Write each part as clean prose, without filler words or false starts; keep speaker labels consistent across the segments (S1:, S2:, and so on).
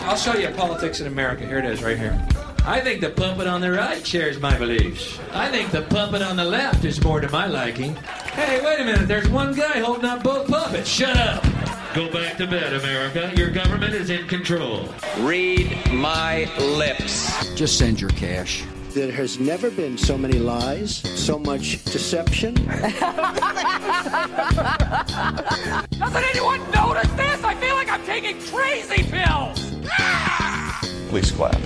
S1: I'll show you politics in America. Here it is, right here. I think the puppet on the right shares my beliefs. I think the puppet on the left is more to my liking. Hey, wait a minute. There's one guy holding up both puppets. Shut up. Go back to bed, America. Your government is in control.
S2: Read my lips.
S3: Just send your cash.
S4: There has never been so many lies, so much deception.
S5: Doesn't anyone notice this? I feel like I'm taking crazy pills.
S6: Please clap.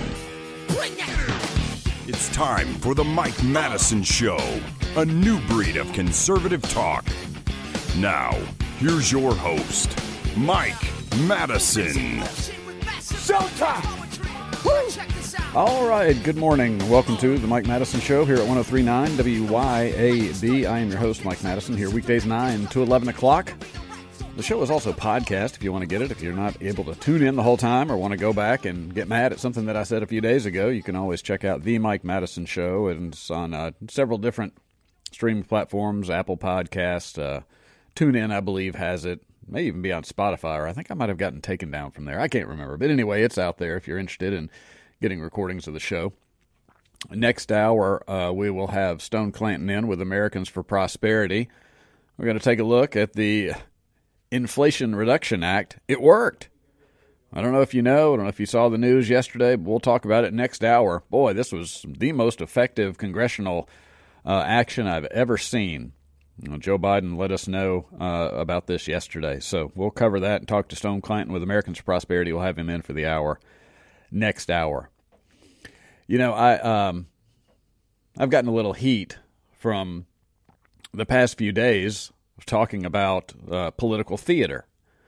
S7: It's time for the Mike Madison Show, a new breed of conservative talk. Now, here's your host, Mike Madison.
S5: Showtime!
S8: All right, good morning. Welcome to the Mike Madison Show here at 103.9 WYAB. I am your host, Mike Madison, here weekdays 9 to 11 o'clock. The show is also podcast if you want to get it. If you're not able to tune in the whole time or want to go back and get mad at something that I said a few days ago, you can always check out The Mike Madison Show. And it's on several different streaming platforms, Apple Podcasts, TuneIn, I believe, has it. It may even be on Spotify, or I think I might have gotten taken down from there. I can't remember. But anyway, it's out there if you're interested in getting recordings of the show. Next hour, we will have Stone Clanton in with Americans for Prosperity. We're going to take a look at the Inflation Reduction Act. It worked. I don't know if you know. I don't know if you saw the news yesterday, but we'll talk about it next hour. Boy, this was the most effective congressional action I've ever seen. Joe Biden let us know about this yesterday. So we'll cover that and talk to Stone Clanton with Americans for Prosperity. We'll have him in for the hour. Next hour. You know, I've gotten a little heat from the past few days talking about political theater,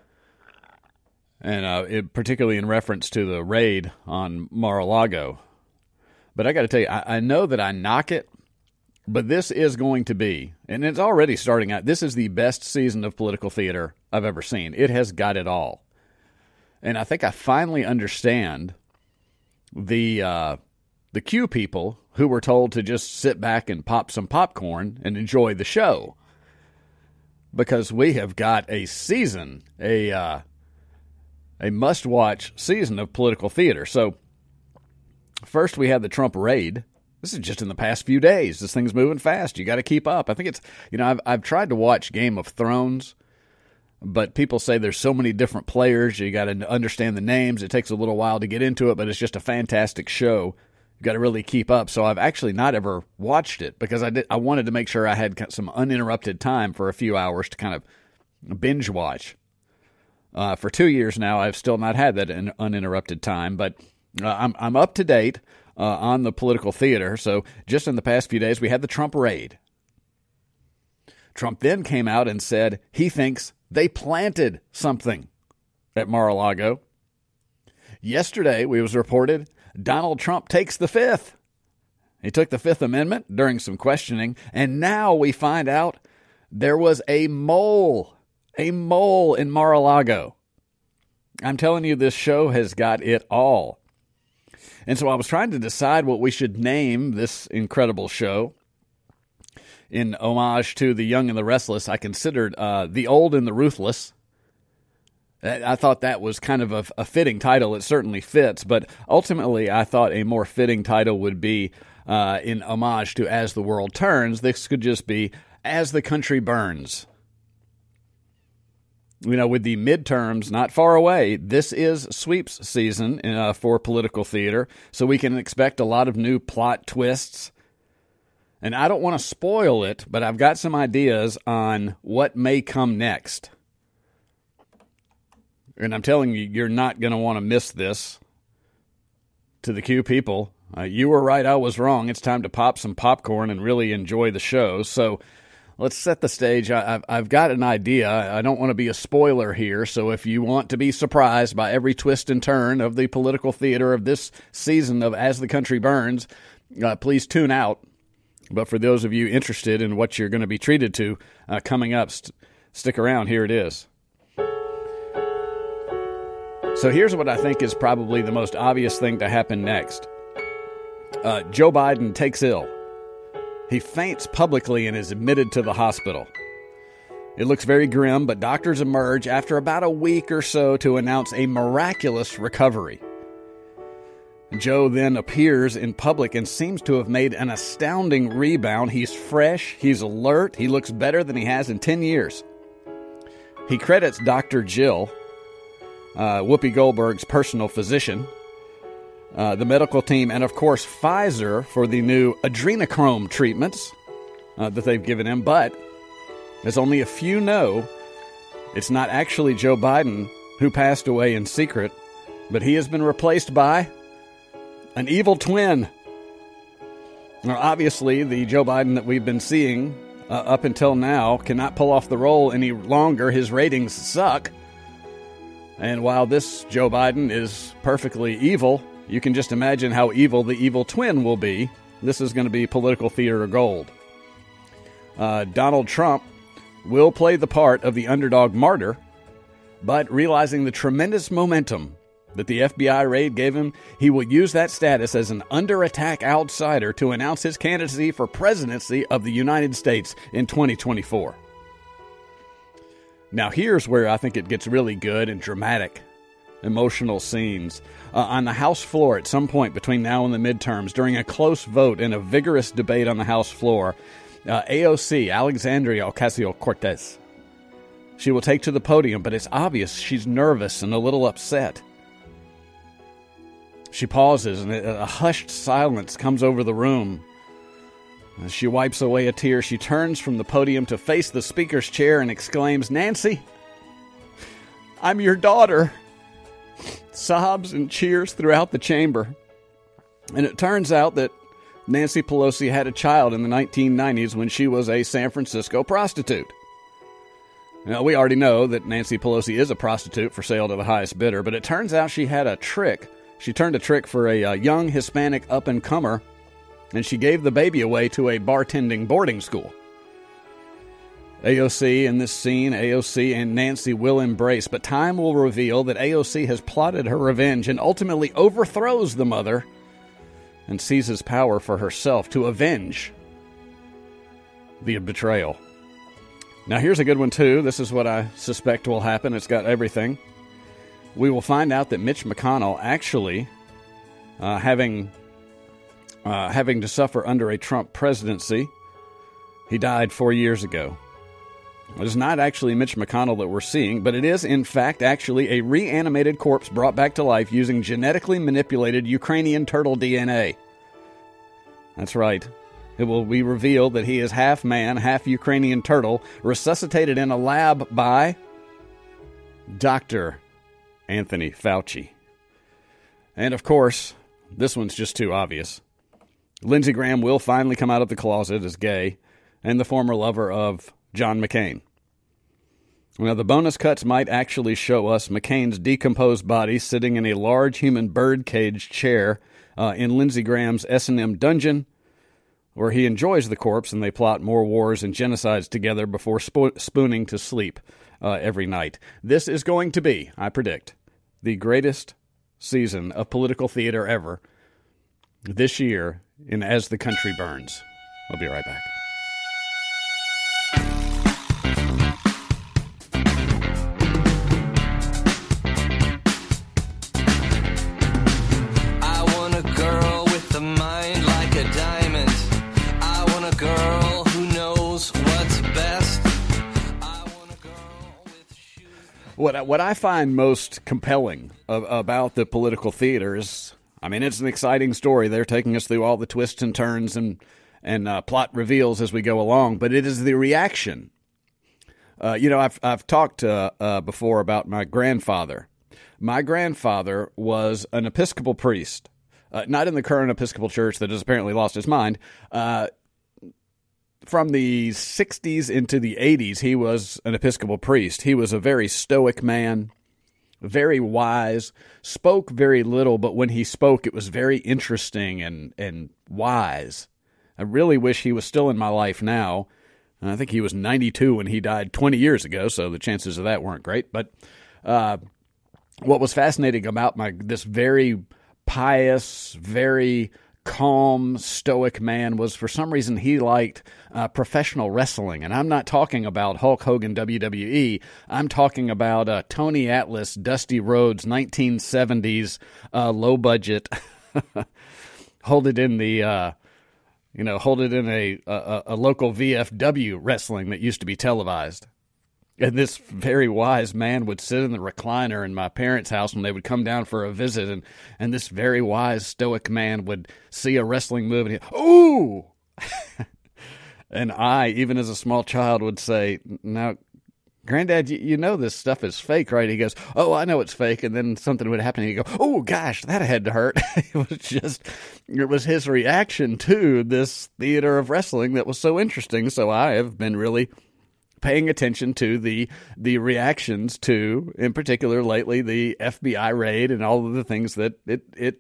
S8: and particularly in reference to the raid on Mar-a-Lago. But I got to tell you, I know that I knock it, but this is going to be, and it's already starting out, this is the best season of political theater I've ever seen. It has got it all. And I think I finally understand the Q people who were told to just sit back and pop some popcorn and enjoy the show. Because we have got a season, a must-watch season of political theater. So, first we had the Trump raid. This is just in the past few days. This thing's moving fast. You got to keep up. I think it's, I've tried to watch Game of Thrones, but people say there's so many different players. You got to understand the names. It takes a little while to get into it, but it's just a fantastic show. You got to really keep up. So I've actually not ever watched it because I wanted to make sure I had some uninterrupted time for a few hours to kind of binge watch. For 2 years now, I've still not had that uninterrupted time, but I'm up to date on the political theater. So just in the past few days, we had the Trump raid. Trump then came out and said he thinks they planted something at Mar-a-Lago. Yesterday, we was reported Donald Trump takes the Fifth. He took the Fifth Amendment during some questioning, and now we find out there was a mole in Mar-a-Lago. I'm telling you, this show has got it all. And so I was trying to decide what we should name this incredible show. In homage to The Young and the Restless, I considered The Old and the Ruthless. I thought that was kind of a fitting title. It certainly fits, but ultimately I thought a more fitting title would be in homage to As the World Turns. This could just be As the Country Burns. With the midterms not far away, this is sweeps season for political theater, so we can expect a lot of new plot twists. And I don't want to spoil it, but I've got some ideas on what may come next. And I'm telling you, you're not going to want to miss this. To the Q people, you were right, I was wrong. It's time to pop some popcorn and really enjoy the show. So let's set the stage. I've got an idea. I don't want to be a spoiler here, so if you want to be surprised by every twist and turn of the political theater of this season of As the Country Burns, please tune out. But for those of you interested in what you're going to be treated to coming up, stick around. Here it is. So here's what I think is probably the most obvious thing to happen next. Joe Biden takes ill. He faints publicly and is admitted to the hospital. It looks very grim, but doctors emerge after about a week or so to announce a miraculous recovery. Joe then appears in public and seems to have made an astounding rebound. He's fresh, he's alert, he looks better than he has in 10 years. He credits Dr. Jill, Whoopi Goldberg's personal physician, the medical team, and of course Pfizer for the new adrenochrome treatments that they've given him. But, as only a few know, it's not actually Joe Biden who passed away in secret, but he has been replaced by an evil twin. Now, obviously, the Joe Biden that we've been seeing up until now cannot pull off the role any longer. His ratings suck. And while this Joe Biden is perfectly evil, you can just imagine how evil the evil twin will be. This is going to be political theater gold. Donald Trump will play the part of the underdog martyr, but realizing the tremendous momentum that the FBI raid gave him, he will use that status as an under-attack outsider to announce his candidacy for presidency of the United States in 2024. Now, here's where I think it gets really good and dramatic. Emotional scenes. On the House floor at some point between now and the midterms, during a close vote and a vigorous debate on the House floor, AOC, Alexandria Ocasio-Cortez, she will take to the podium, but it's obvious she's nervous and a little upset. She pauses, and a hushed silence comes over the room. As she wipes away a tear, she turns from the podium to face the speaker's chair and exclaims, "Nancy, I'm your daughter." Sobs and cheers throughout the chamber. And it turns out that Nancy Pelosi had a child in the 1990s when she was a San Francisco prostitute. Now, we already know that Nancy Pelosi is a prostitute for sale to the highest bidder, but it turns out she had a trick. She turned a trick for a young Hispanic up-and-comer, and she gave the baby away to a bartending boarding school. AOC in this scene, AOC and Nancy will embrace, but time will reveal that AOC has plotted her revenge and ultimately overthrows the mother and seizes power for herself to avenge the betrayal. Now, here's a good one, too. This is what I suspect will happen. It's got everything. We will find out that Mitch McConnell actually, having to suffer under a Trump presidency, he died 4 years ago. It is not actually Mitch McConnell that we're seeing, but it is, in fact, actually a reanimated corpse brought back to life using genetically manipulated Ukrainian turtle DNA. That's right. It will be revealed that he is half man, half Ukrainian turtle, resuscitated in a lab by Dr. Anthony Fauci. And, of course, this one's just too obvious. Lindsey Graham will finally come out of the closet as gay and the former lover of John McCain. Now, the bonus cuts might actually show us McCain's decomposed body sitting in a large human birdcage chair in Lindsey Graham's S&M dungeon, where he enjoys the corpse and they plot more wars and genocides together before spooning to sleep every night. This is going to be, I predict, the greatest season of political theater ever this year in As the Country Burns. I'll be right back. What I find most compelling about the political theater is, I mean, it's an exciting story. They're taking us through all the twists and turns and plot reveals as we go along, but it is the reaction. I've talked before about my grandfather. My grandfather was an Episcopal priest, not in the current Episcopal Church that has apparently lost his mind. From the 60s into the 80s, he was an Episcopal priest. He was a very stoic man, very wise, spoke very little, but when he spoke, it was very interesting and wise. I really wish he was still in my life now. I think he was 92 when he died 20 years ago, so the chances of that weren't great. But what was fascinating about this very pious, very calm, stoic man was, for some reason, he liked professional wrestling. And I'm not talking about Hulk Hogan WWE. I'm talking about Tony Atlas, Dusty Rhodes, 1970s low-budget hold it in the, hold it in a local VFW wrestling that used to be televised. And this very wise man would sit in the recliner in my parents' house when they would come down for a visit, and this very wise stoic man would see a wrestling move and ooh! And I, even as a small child, would say, now, Granddad, you know this stuff is fake, right? He goes, oh, I know it's fake. And then something would happen, and he'd go, oh, gosh, that had to hurt. It was his reaction to this theater of wrestling that was so interesting. So I have been really paying attention to the reactions to, in particular lately, the FBI raid and all of the things that it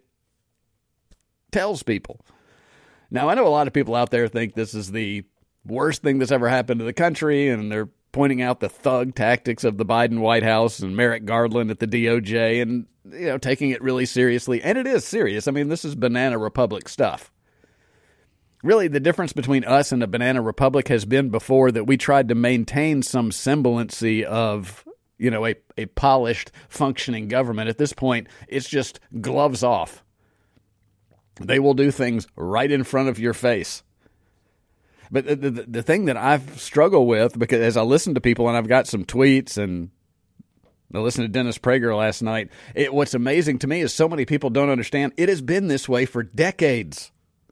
S8: tells people. Now, I know a lot of people out there think this is the worst thing that's ever happened to the country, and they're pointing out the thug tactics of the Biden White House and Merrick Garland at the DOJ and, taking it really seriously. And it is serious. I mean, this is Banana Republic stuff. Really, the difference between us and a Banana Republic has been before that we tried to maintain some semblance of, a polished, functioning government. At this point, it's just gloves off. They will do things right in front of your face. But the thing that I've struggled with, because as I listen to people, and I've got some tweets, and I listened to Dennis Prager last night, what's amazing to me is so many people don't understand it has been this way for decades.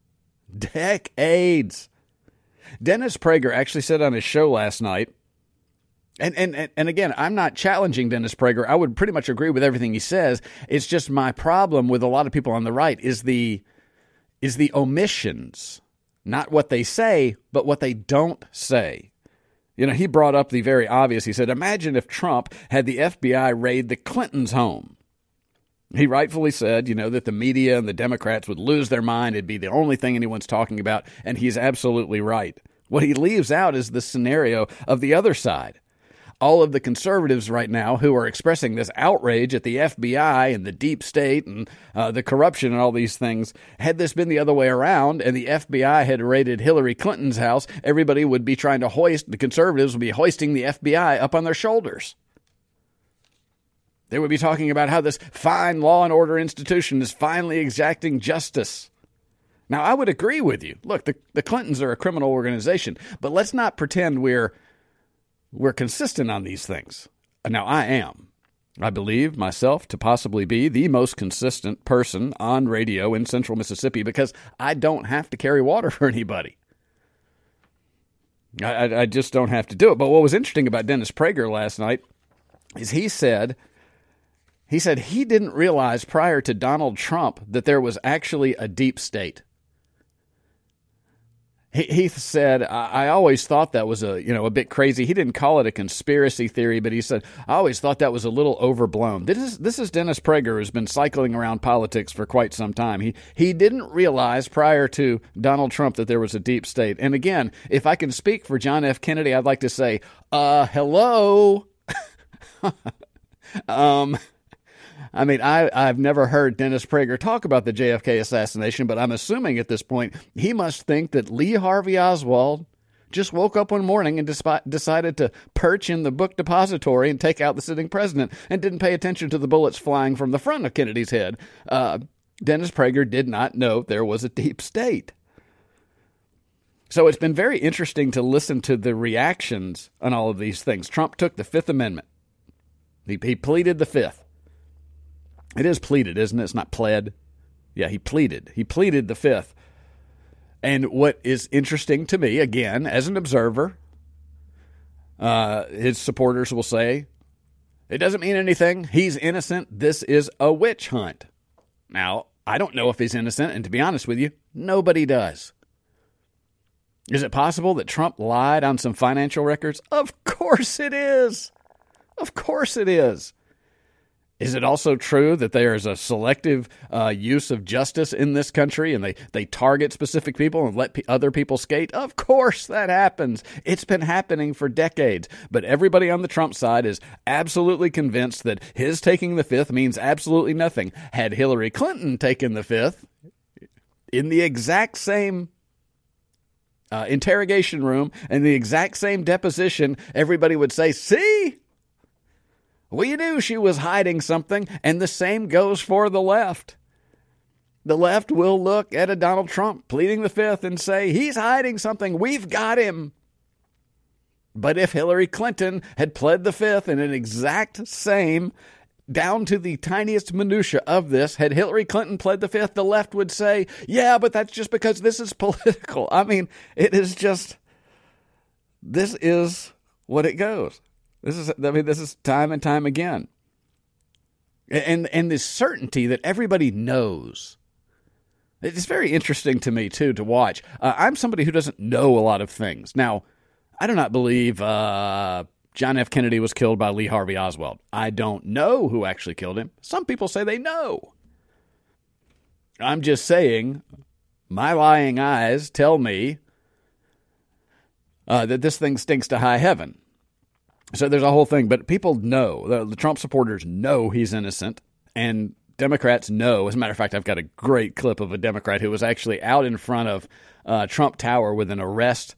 S8: Decades. Dennis Prager actually said on his show last night, and again, I'm not challenging Dennis Prager. I would pretty much agree with everything he says. It's just my problem with a lot of people on the right is the omissions. Not what they say, but what they don't say. He brought up the very obvious. He said, imagine if Trump had the FBI raid the Clintons' home. He rightfully said, that the media and the Democrats would lose their mind. It'd be the only thing anyone's talking about, and he's absolutely right. What he leaves out is the scenario of the other side. All of the conservatives right now who are expressing this outrage at the FBI and the deep state and the corruption and all these things, had this been the other way around and the FBI had raided Hillary Clinton's house, everybody would be trying to the conservatives would be hoisting the FBI up on their shoulders. They would be talking about how this fine law and order institution is finally exacting justice. Now, I would agree with you. Look, the Clintons are a criminal organization, but let's not pretend we're consistent on these things. Now, I am. I believe myself to possibly be the most consistent person on radio in central Mississippi because I don't have to carry water for anybody. I just don't have to do it. But what was interesting about Dennis Prager last night is he said he didn't realize prior to Donald Trump that there was actually a deep state. He said, I always thought that was a bit crazy. He didn't call it a conspiracy theory, but he said, I always thought that was a little overblown. This is Dennis Prager, who's been cycling around politics for quite some time. He didn't realize prior to Donald Trump that there was a deep state. And again, if I can speak for John F. Kennedy, I'd like to say, hello. I mean, I've never heard Dennis Prager talk about the JFK assassination, but I'm assuming at this point he must think that Lee Harvey Oswald just woke up one morning and decided to perch in the book depository and take out the sitting president and didn't pay attention to the bullets flying from the front of Kennedy's head. Dennis Prager did not know there was a deep state. So it's been very interesting to listen to the reactions on all of these things. Trump took the Fifth Amendment. He pleaded the Fifth. It is pleaded, isn't it? It's not pled. Yeah, he pleaded. He pleaded the Fifth. And what is interesting to me, again, as an observer, his supporters will say, it doesn't mean anything. He's innocent. This is a witch hunt. Now, I don't know if he's innocent, and to be honest with you, nobody does. Is it possible that Trump lied on some financial records? Of course it is. Of course it is. Is it also true that there is a selective use of justice in this country and they target specific people and let other people skate? Of course that happens. It's been happening for decades. But everybody on the Trump side is absolutely convinced that his taking the Fifth means absolutely nothing. Had Hillary Clinton taken the Fifth in the exact same interrogation room and the exact same deposition, everybody would say, see? We knew she was hiding something, and the same goes for the left. The left will look at a Donald Trump pleading the fifth and say, he's hiding something. We've got him. But if Hillary Clinton had pled the fifth in an exact same, down to the tiniest minutia of this, had Hillary Clinton pled the fifth, the left would say, yeah, but that's just because this is political. I mean, it is just, this is what it goes. This is time and time again. And this certainty that everybody knows. It's very interesting to me, too, to watch. I'm somebody who doesn't know a lot of things. Now, I do not believe John F. Kennedy was killed by Lee Harvey Oswald. I don't know who actually killed him. Some people say they know. I'm just saying, my lying eyes tell me that this thing stinks to high heaven. So there's a whole thing, but people know, the Trump supporters know he's innocent, and Democrats know. As a matter of fact, I've got a great clip of a Democrat who was actually out in front of Trump Tower with an arrest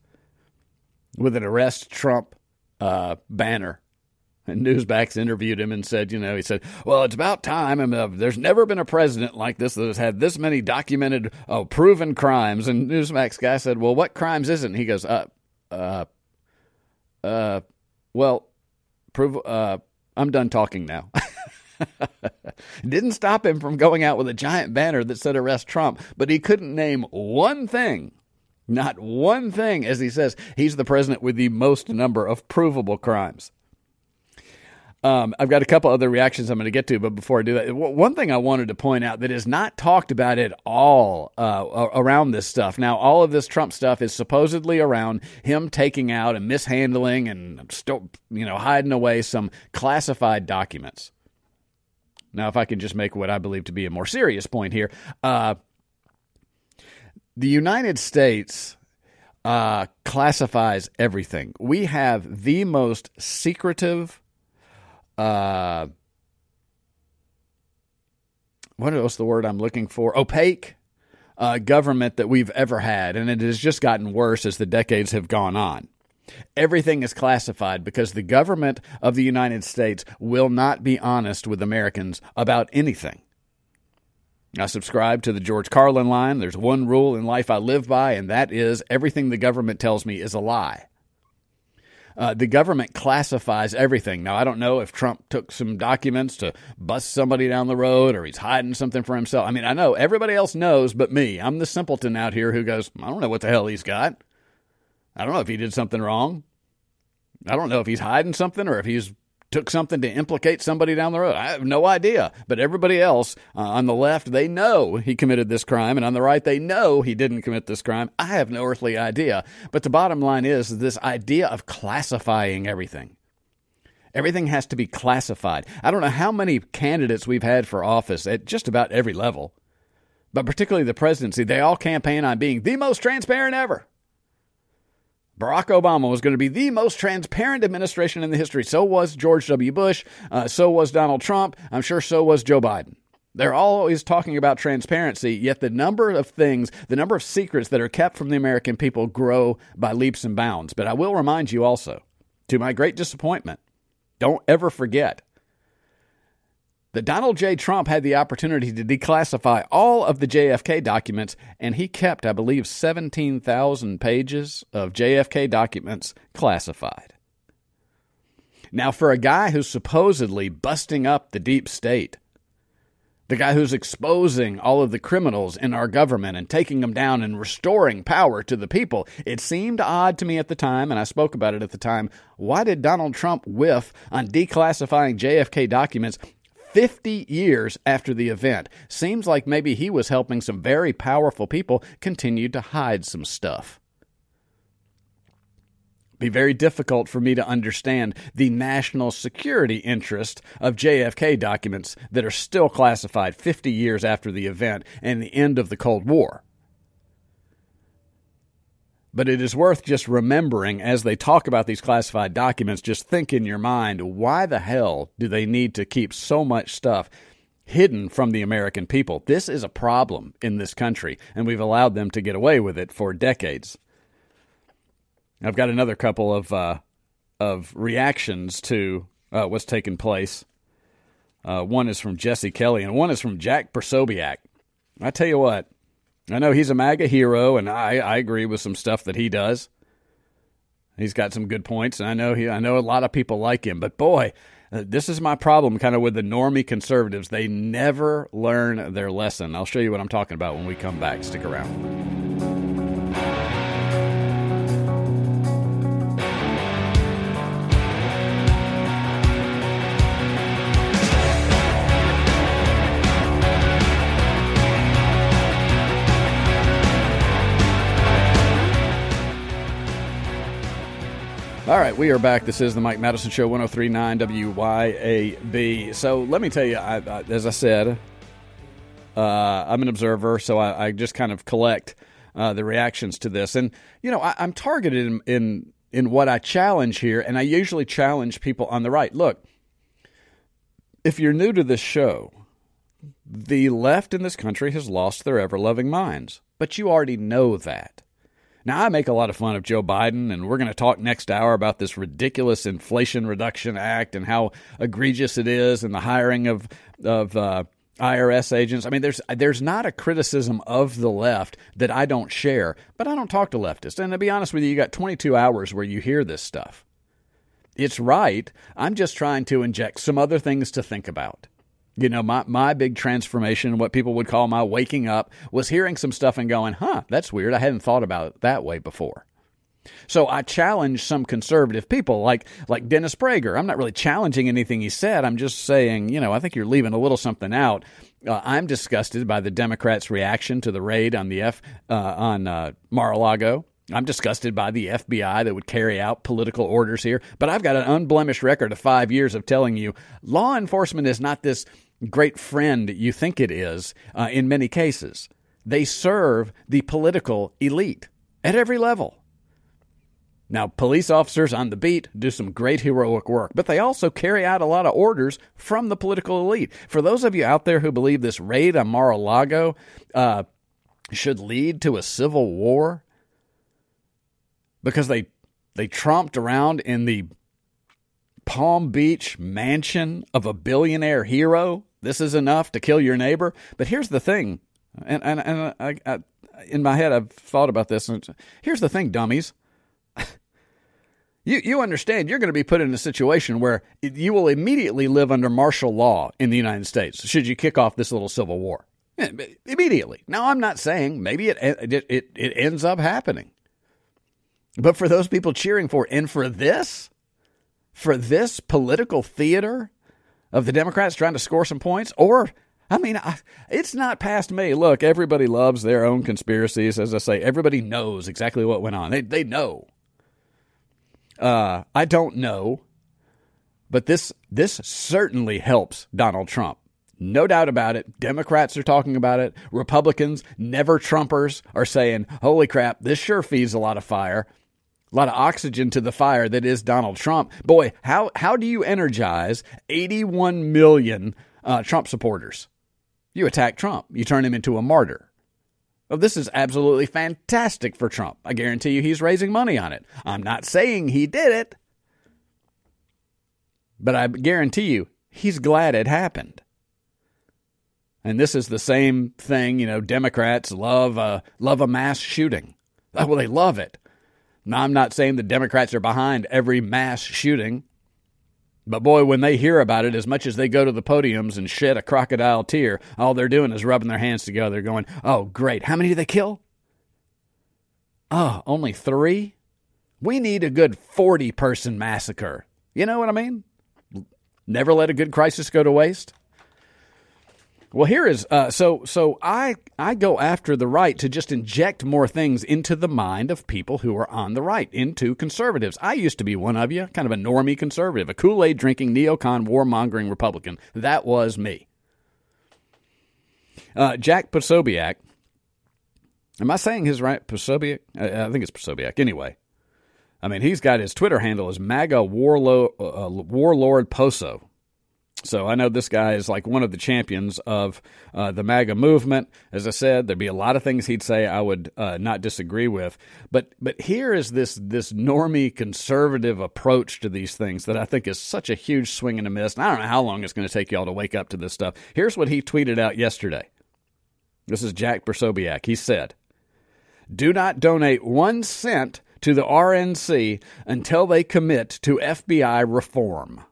S8: Trump banner. And Newsmax interviewed him and said, he said, well, it's about time. I mean, there's never been a president like this that has had this many documented, proven crimes. And Newsmax guy said, well, what crimes isn't? He goes, well, I'm done talking now. Didn't stop him from going out with a giant banner that said arrest Trump, but he couldn't name one thing, not one thing, as he says, he's the president with the most number of provable crimes. I've got a couple other reactions I'm going to get to, but before I do that, one thing I wanted to point out that is not talked about at all around this stuff. Now, all of this Trump stuff is supposedly around him taking out and mishandling and hiding away some classified documents. Now, if I can just make what I believe to be a more serious point here, the United States classifies everything. We have the most secretive what's the word I'm looking for? Opaque government that we've ever had, and it has just gotten worse as the decades have gone on. Everything is classified because the government of the United States will not be honest with Americans about anything. I subscribe to the George Carlin line. There's one rule in life I live by, and that is everything the government tells me is a lie. The government classifies everything. Now, I don't know if Trump took some documents to bust somebody down the road or he's hiding something for himself. I mean, I know everybody else knows but me. I'm the simpleton out here who goes, I don't know what the hell he's got. I don't know if he did something wrong. I don't know if he's hiding something or if he's took something to implicate somebody down the road. I have no idea. But everybody else on the left, they know he committed this crime. And on the right, they know he didn't commit this crime. I have no earthly idea. But the bottom line is this idea of classifying everything. Everything has to be classified. I don't know how many candidates we've had for office at just about every level, but particularly the presidency. They all campaign on being the most transparent ever. Barack Obama was going to be the most transparent administration in the history. So was George W. Bush. So was Donald Trump. I'm sure so was Joe Biden. They're always talking about transparency, yet the number of things, the number of secrets that are kept from the American people grow by leaps and bounds. But I will remind you also, to my great disappointment, don't ever forget that Donald J. Trump had the opportunity to declassify all of the JFK documents, and he kept, I believe, 17,000 pages of JFK documents classified. Now, for a guy who's supposedly busting up the deep state, the guy who's exposing all of the criminals in our government and taking them down and restoring power to the people, it seemed odd to me at the time, and I spoke about it at the time, why did Donald Trump whiff on declassifying JFK documents 50 years after the event? Seems like maybe he was helping some very powerful people continue to hide some stuff. Be very difficult for me to understand the national security interest of JFK documents that are still classified 50 years after the event and the end of the Cold War. But it is worth just remembering as they talk about these classified documents, just think in your mind, why the hell do they need to keep so much stuff hidden from the American people? This is a problem in this country, and we've allowed them to get away with it for decades. I've got another couple of reactions to what's taken place. One is from Jesse Kelly, and one is from Jack Posobiec. I tell you what, I know he's a MAGA hero, and I agree with some stuff that he does. He's got some good points, and I know a lot of people like him. But boy, this is my problem kind of with the normie conservatives. They never learn their lesson. I'll show you what I'm talking about when we come back. Stick around. All right, we are back. This is the Mike Madison Show, 103.9 WYAB. So let me tell you, as I said, I'm an observer, so I just kind of collect the reactions to this. And, you know, I'm targeted in what I challenge here, and I usually challenge people on the right. Look, if you're new to this show, the left in this country has lost their ever-loving minds, but you already know that. Now, I make a lot of fun of Joe Biden, and we're going to talk next hour about this ridiculous Inflation Reduction Act and how egregious it is and the hiring of IRS agents. I mean, there's not a criticism of the left that I don't share, but I don't talk to leftists. And to be honest with you, you got 22 hours where you hear this stuff. It's right. I'm just trying to inject some other things to think about. You know, my big transformation, what people would call my waking up, was hearing some stuff and going, that's weird. I hadn't thought about it that way before. So I challenge some conservative people like Dennis Prager. I'm not really challenging anything he said. I'm just saying, you know, I think you're leaving a little something out. I'm disgusted by the Democrats' reaction to the raid on on Mar-a-Lago. I'm disgusted by the FBI that would carry out political orders here. But I've got an unblemished record of 5 years of telling you law enforcement is not this great friend you think it is in many cases. They serve the political elite at every level. Now, police officers on the beat do some great heroic work, but they also carry out a lot of orders from the political elite. For those of you out there who believe this raid on Mar-a-Lago should lead to a civil war, because they tromped around in the Palm Beach mansion of a billionaire hero. This is enough to kill your neighbor. But here's the thing, and I in my head I've thought about this. Here's the thing, dummies. You understand you're going to be put in a situation where you will immediately live under martial law in the United States should you kick off this little civil war. Immediately. Now, I'm not saying maybe it ends up happening. But for those people cheering for it, and for this political theater of the Democrats trying to score some points, it's not past me. Look, everybody loves their own conspiracies. As I say, everybody knows exactly what went on. They know. I don't know, but this certainly helps Donald Trump. No doubt about it. Democrats are talking about it. Republicans, never Trumpers, are saying, holy crap, this sure feeds a lot of fire. A lot of oxygen to the fire that is Donald Trump. Boy, how do you energize 81 million Trump supporters? You attack Trump. You turn him into a martyr. Well, this is absolutely fantastic for Trump. I guarantee you he's raising money on it. I'm not saying he did it, but I guarantee you he's glad it happened. And this is the same thing, you know, Democrats love a mass shooting. Well, they love it. Now, I'm not saying the Democrats are behind every mass shooting, but boy, when they hear about it, as much as they go to the podiums and shed a crocodile tear, all they're doing is rubbing their hands together going, oh, great. How many did they kill? Oh, only 3? We need a good 40-person massacre. You know what I mean? Never let a good crisis go to waste. Well, here is so I go after the right to just inject more things into the mind of people who are on the right, into conservatives. I used to be one of you, kind of a normie conservative, a Kool-Aid drinking, neocon, warmongering Republican. That was me. Jack Posobiec. Am I saying his right? Posobiec? I think it's Posobiec. Anyway, I mean, he's got his Twitter handle as MAGA Warlord Poso. So I know this guy is like one of the champions of the MAGA movement. As I said, there'd be a lot of things he'd say I would not disagree with. But here is this normie conservative approach to these things that I think is such a huge swing and a miss. And I don't know how long it's going to take y'all to wake up to this stuff. Here's what he tweeted out yesterday. This is Jack Posobiec. He said, "Do not donate 1 cent to the RNC until they commit to FBI reform."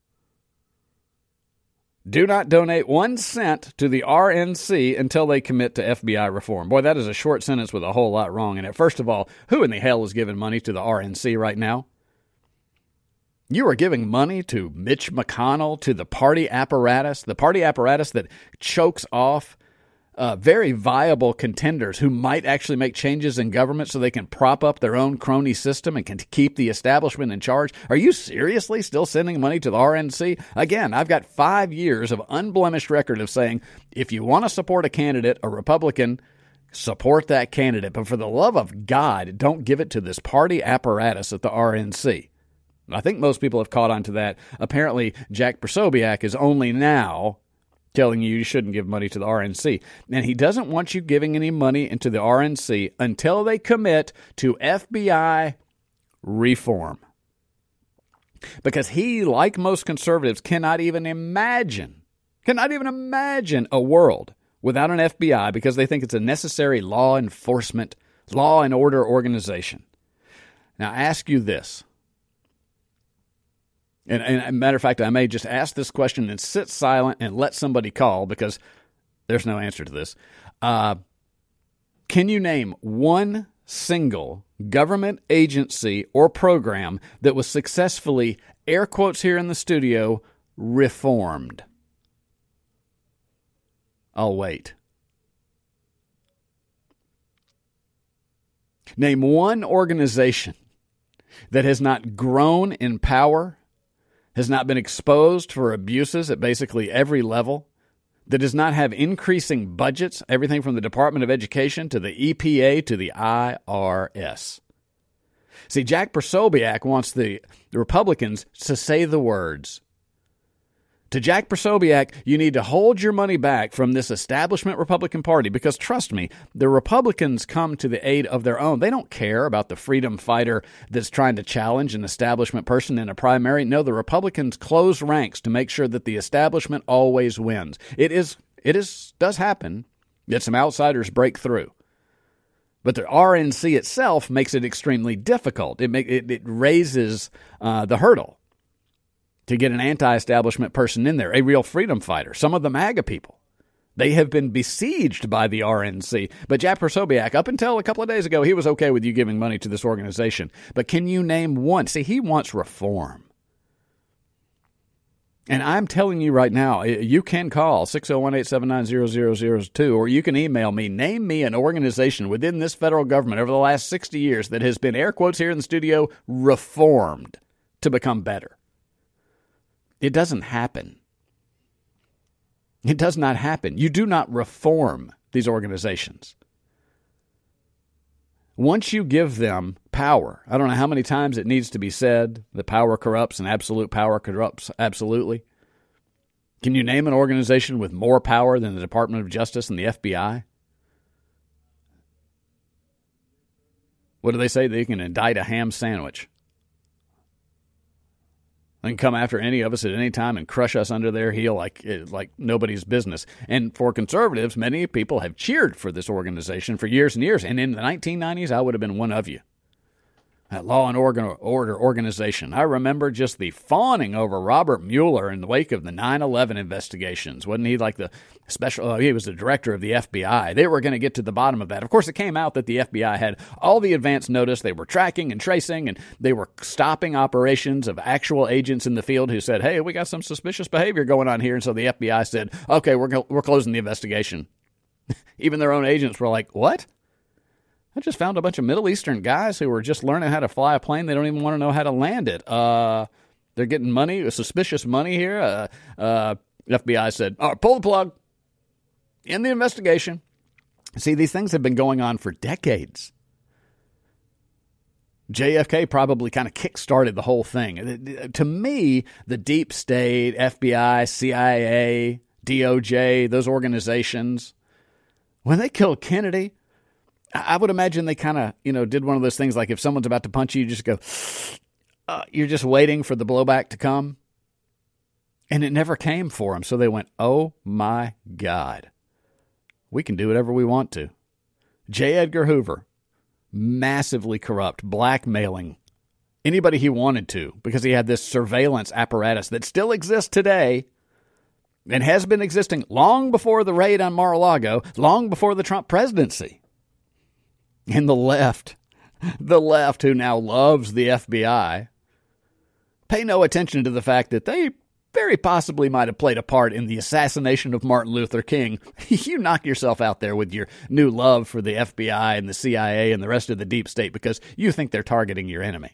S8: Do not donate 1 cent to the RNC until they commit to FBI reform. Boy, that is a short sentence with a whole lot wrong in it. First of all, who in the hell is giving money to the RNC right now? You are giving money to Mitch McConnell, to the party apparatus that chokes off very viable contenders who might actually make changes in government so they can prop up their own crony system and can keep the establishment in charge. Are you seriously still sending money to the RNC? Again, I've got 5 years of unblemished record of saying, if you want to support a candidate, a Republican, support that candidate. But for the love of God, don't give it to this party apparatus at the RNC. I think most people have caught on to that. Apparently, Jack Posobiec is only now telling you shouldn't give money to the RNC. And he doesn't want you giving any money into the RNC until they commit to FBI reform. Because he, like most conservatives, cannot even imagine a world without an FBI because they think it's a necessary law enforcement, law and order organization. Now, I ask you this. And as a matter of fact, I may just ask this question and sit silent and let somebody call because there's no answer to this. Can you name one single government agency or program that was successfully, air quotes here in the studio, reformed? I'll wait. Name one organization that has not grown in power, has not been exposed for abuses at basically every level, that does not have increasing budgets, everything from the Department of Education to the EPA to the IRS. See, Jack Posobiec wants the Republicans to say the words. To Jack Posobiec, you need to hold your money back from this establishment Republican Party because, trust me, the Republicans come to the aid of their own. They don't care about the freedom fighter that's trying to challenge an establishment person in a primary. No, the Republicans close ranks to make sure that the establishment always wins. It does happen that some outsiders break through. But the RNC itself makes it extremely difficult. It raises the hurdle to get an anti-establishment person in there, a real freedom fighter. Some of the MAGA people, they have been besieged by the RNC. But Jack Posobiec, up until a couple of days ago, he was okay with you giving money to this organization. But can you name one? See, he wants reform. And I'm telling you right now, you can call 601-879-0002, or you can email me. Name me an organization within this federal government over the last 60 years that has been, air quotes here in the studio, reformed to become better. It doesn't happen. It does not happen. You do not reform these organizations. Once you give them power, I don't know how many times it needs to be said that power corrupts and absolute power corrupts absolutely. Can you name an organization with more power than the Department of Justice and the FBI? What do they say? They can indict a ham sandwich. They can come after any of us at any time and crush us under their heel like nobody's business. And for conservatives, many people have cheered for this organization for years and years. And in the 1990s, I would have been one of you. That Law and Order organization. I remember just the fawning over Robert Mueller in the wake of the 9/11 investigations. Wasn't he like the he was the director of the FBI. They were going to get to the bottom of that. Of course, it came out that the FBI had all the advance notice. They were tracking and tracing, and they were stopping operations of actual agents in the field who said, hey, we got some suspicious behavior going on here. And so the FBI said, okay, we're closing the investigation. Even their own agents were like, what? I just found a bunch of Middle Eastern guys who were just learning how to fly a plane. They don't even want to know how to land it. They're getting money, suspicious money here. FBI said, all right, pull the plug. End the investigation. See, these things have been going on for decades. JFK probably kind of kick-started the whole thing. To me, the deep state, FBI, CIA, DOJ, those organizations, when they killed Kennedy, I would imagine they kind of, did one of those things like if someone's about to punch you, you just go, you're just waiting for the blowback to come. And it never came for them. So they went, oh my God. we can do whatever we want to. J. Edgar Hoover, massively corrupt, blackmailing anybody he wanted to because he had this surveillance apparatus that still exists today and has been existing long before the raid on Mar-a-Lago, long before the Trump presidency. And the left who now loves the FBI, pay no attention to the fact that they very possibly might have played a part in the assassination of Martin Luther King. You knock yourself out there with your new love for the FBI and the CIA and the rest of the deep state because you think they're targeting your enemy.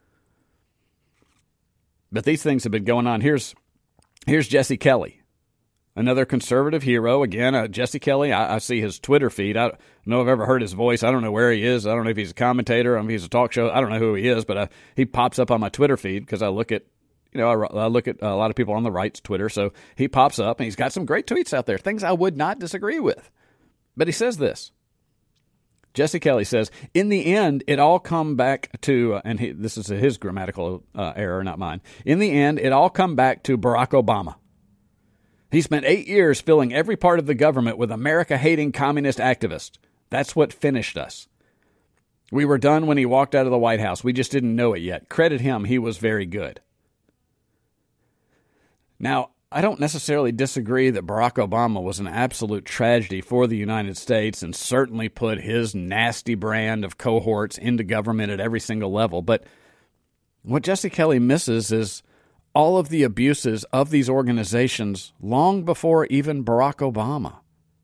S8: But these things have been going on. Here's Jesse Kelly, another conservative hero. Again, Jesse Kelly, I see his Twitter feed. I don't know if I've ever heard his voice. I don't know where he is. I don't know if he's a commentator. I don't know if he's a talk show. I don't know who he is, but he pops up on my Twitter feed because I look at I look at a lot of people on the right's Twitter, so he pops up, and he's got some great tweets out there, things I would not disagree with. But he says this. Jesse Kelly says, in the end, it all come back to, this is his grammatical error, not mine. In the end, it all come back to Barack Obama. He spent 8 years filling every part of the government with America-hating communist activists. That's what finished us. We were done when he walked out of the White House. We just didn't know it yet. Credit him. He was very good. Now, I don't necessarily disagree that Barack Obama was an absolute tragedy for the United States and certainly put his nasty brand of cohorts into government at every single level. But what Jesse Kelly misses is all of the abuses of these organizations long before even Barack Obama.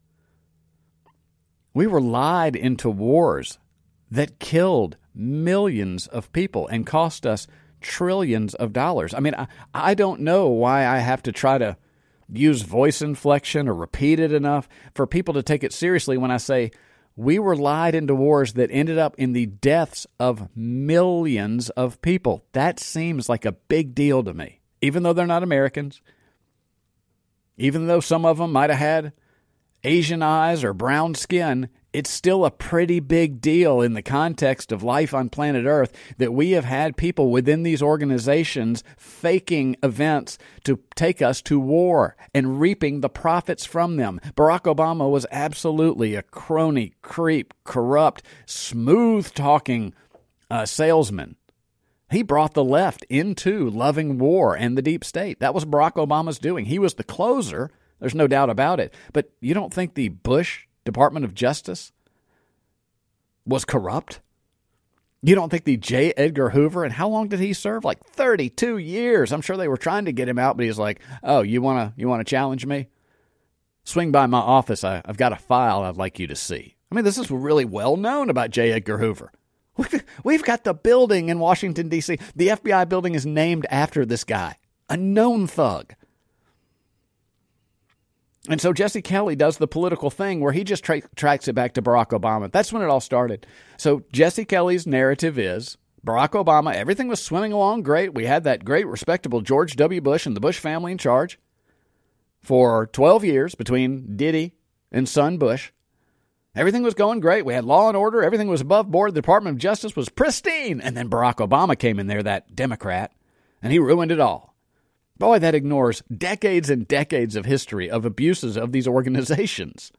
S8: We were lied into wars that killed millions of people and cost us trillions of dollars. I mean, I don't know why I have to try to use voice inflection or repeat it enough for people to take it seriously when I say we were lied into wars that ended up in the deaths of millions of people. That seems like a big deal to me, even though they're not Americans, even though some of them might have had Asian eyes or brown skin. It's still a pretty big deal in the context of life on planet Earth that we have had people within these organizations faking events to take us to war and reaping the profits from them. Barack Obama was absolutely a crony, creep, corrupt, smooth-talking salesman. He brought the left into loving war and the deep state. That was Barack Obama's doing. He was the closer. There's no doubt about it. But you don't think the Bush Department of Justice was corrupt? You don't think the J. Edgar Hoover, and how long did he serve? Like 32 years. I'm sure they were trying to get him out, but he's like, oh, you want to challenge me? Swing by my office. I've got a file I'd like you to see. I mean, this is really well known about J. Edgar Hoover. We've got the building in Washington, D.C. The FBI building is named after this guy, a known thug. And so Jesse Kelly does the political thing where he just tracks it back to Barack Obama. That's when it all started. So Jesse Kelly's narrative is Barack Obama, everything was swimming along great. We had that great, respectable George W. Bush and the Bush family in charge for 12 years between Diddy and son Bush. Everything was going great. We had law and order. Everything was above board. The Department of Justice was pristine. And then Barack Obama came in there, that Democrat, and he ruined it all. Boy, that ignores decades and decades of history of abuses of these organizations.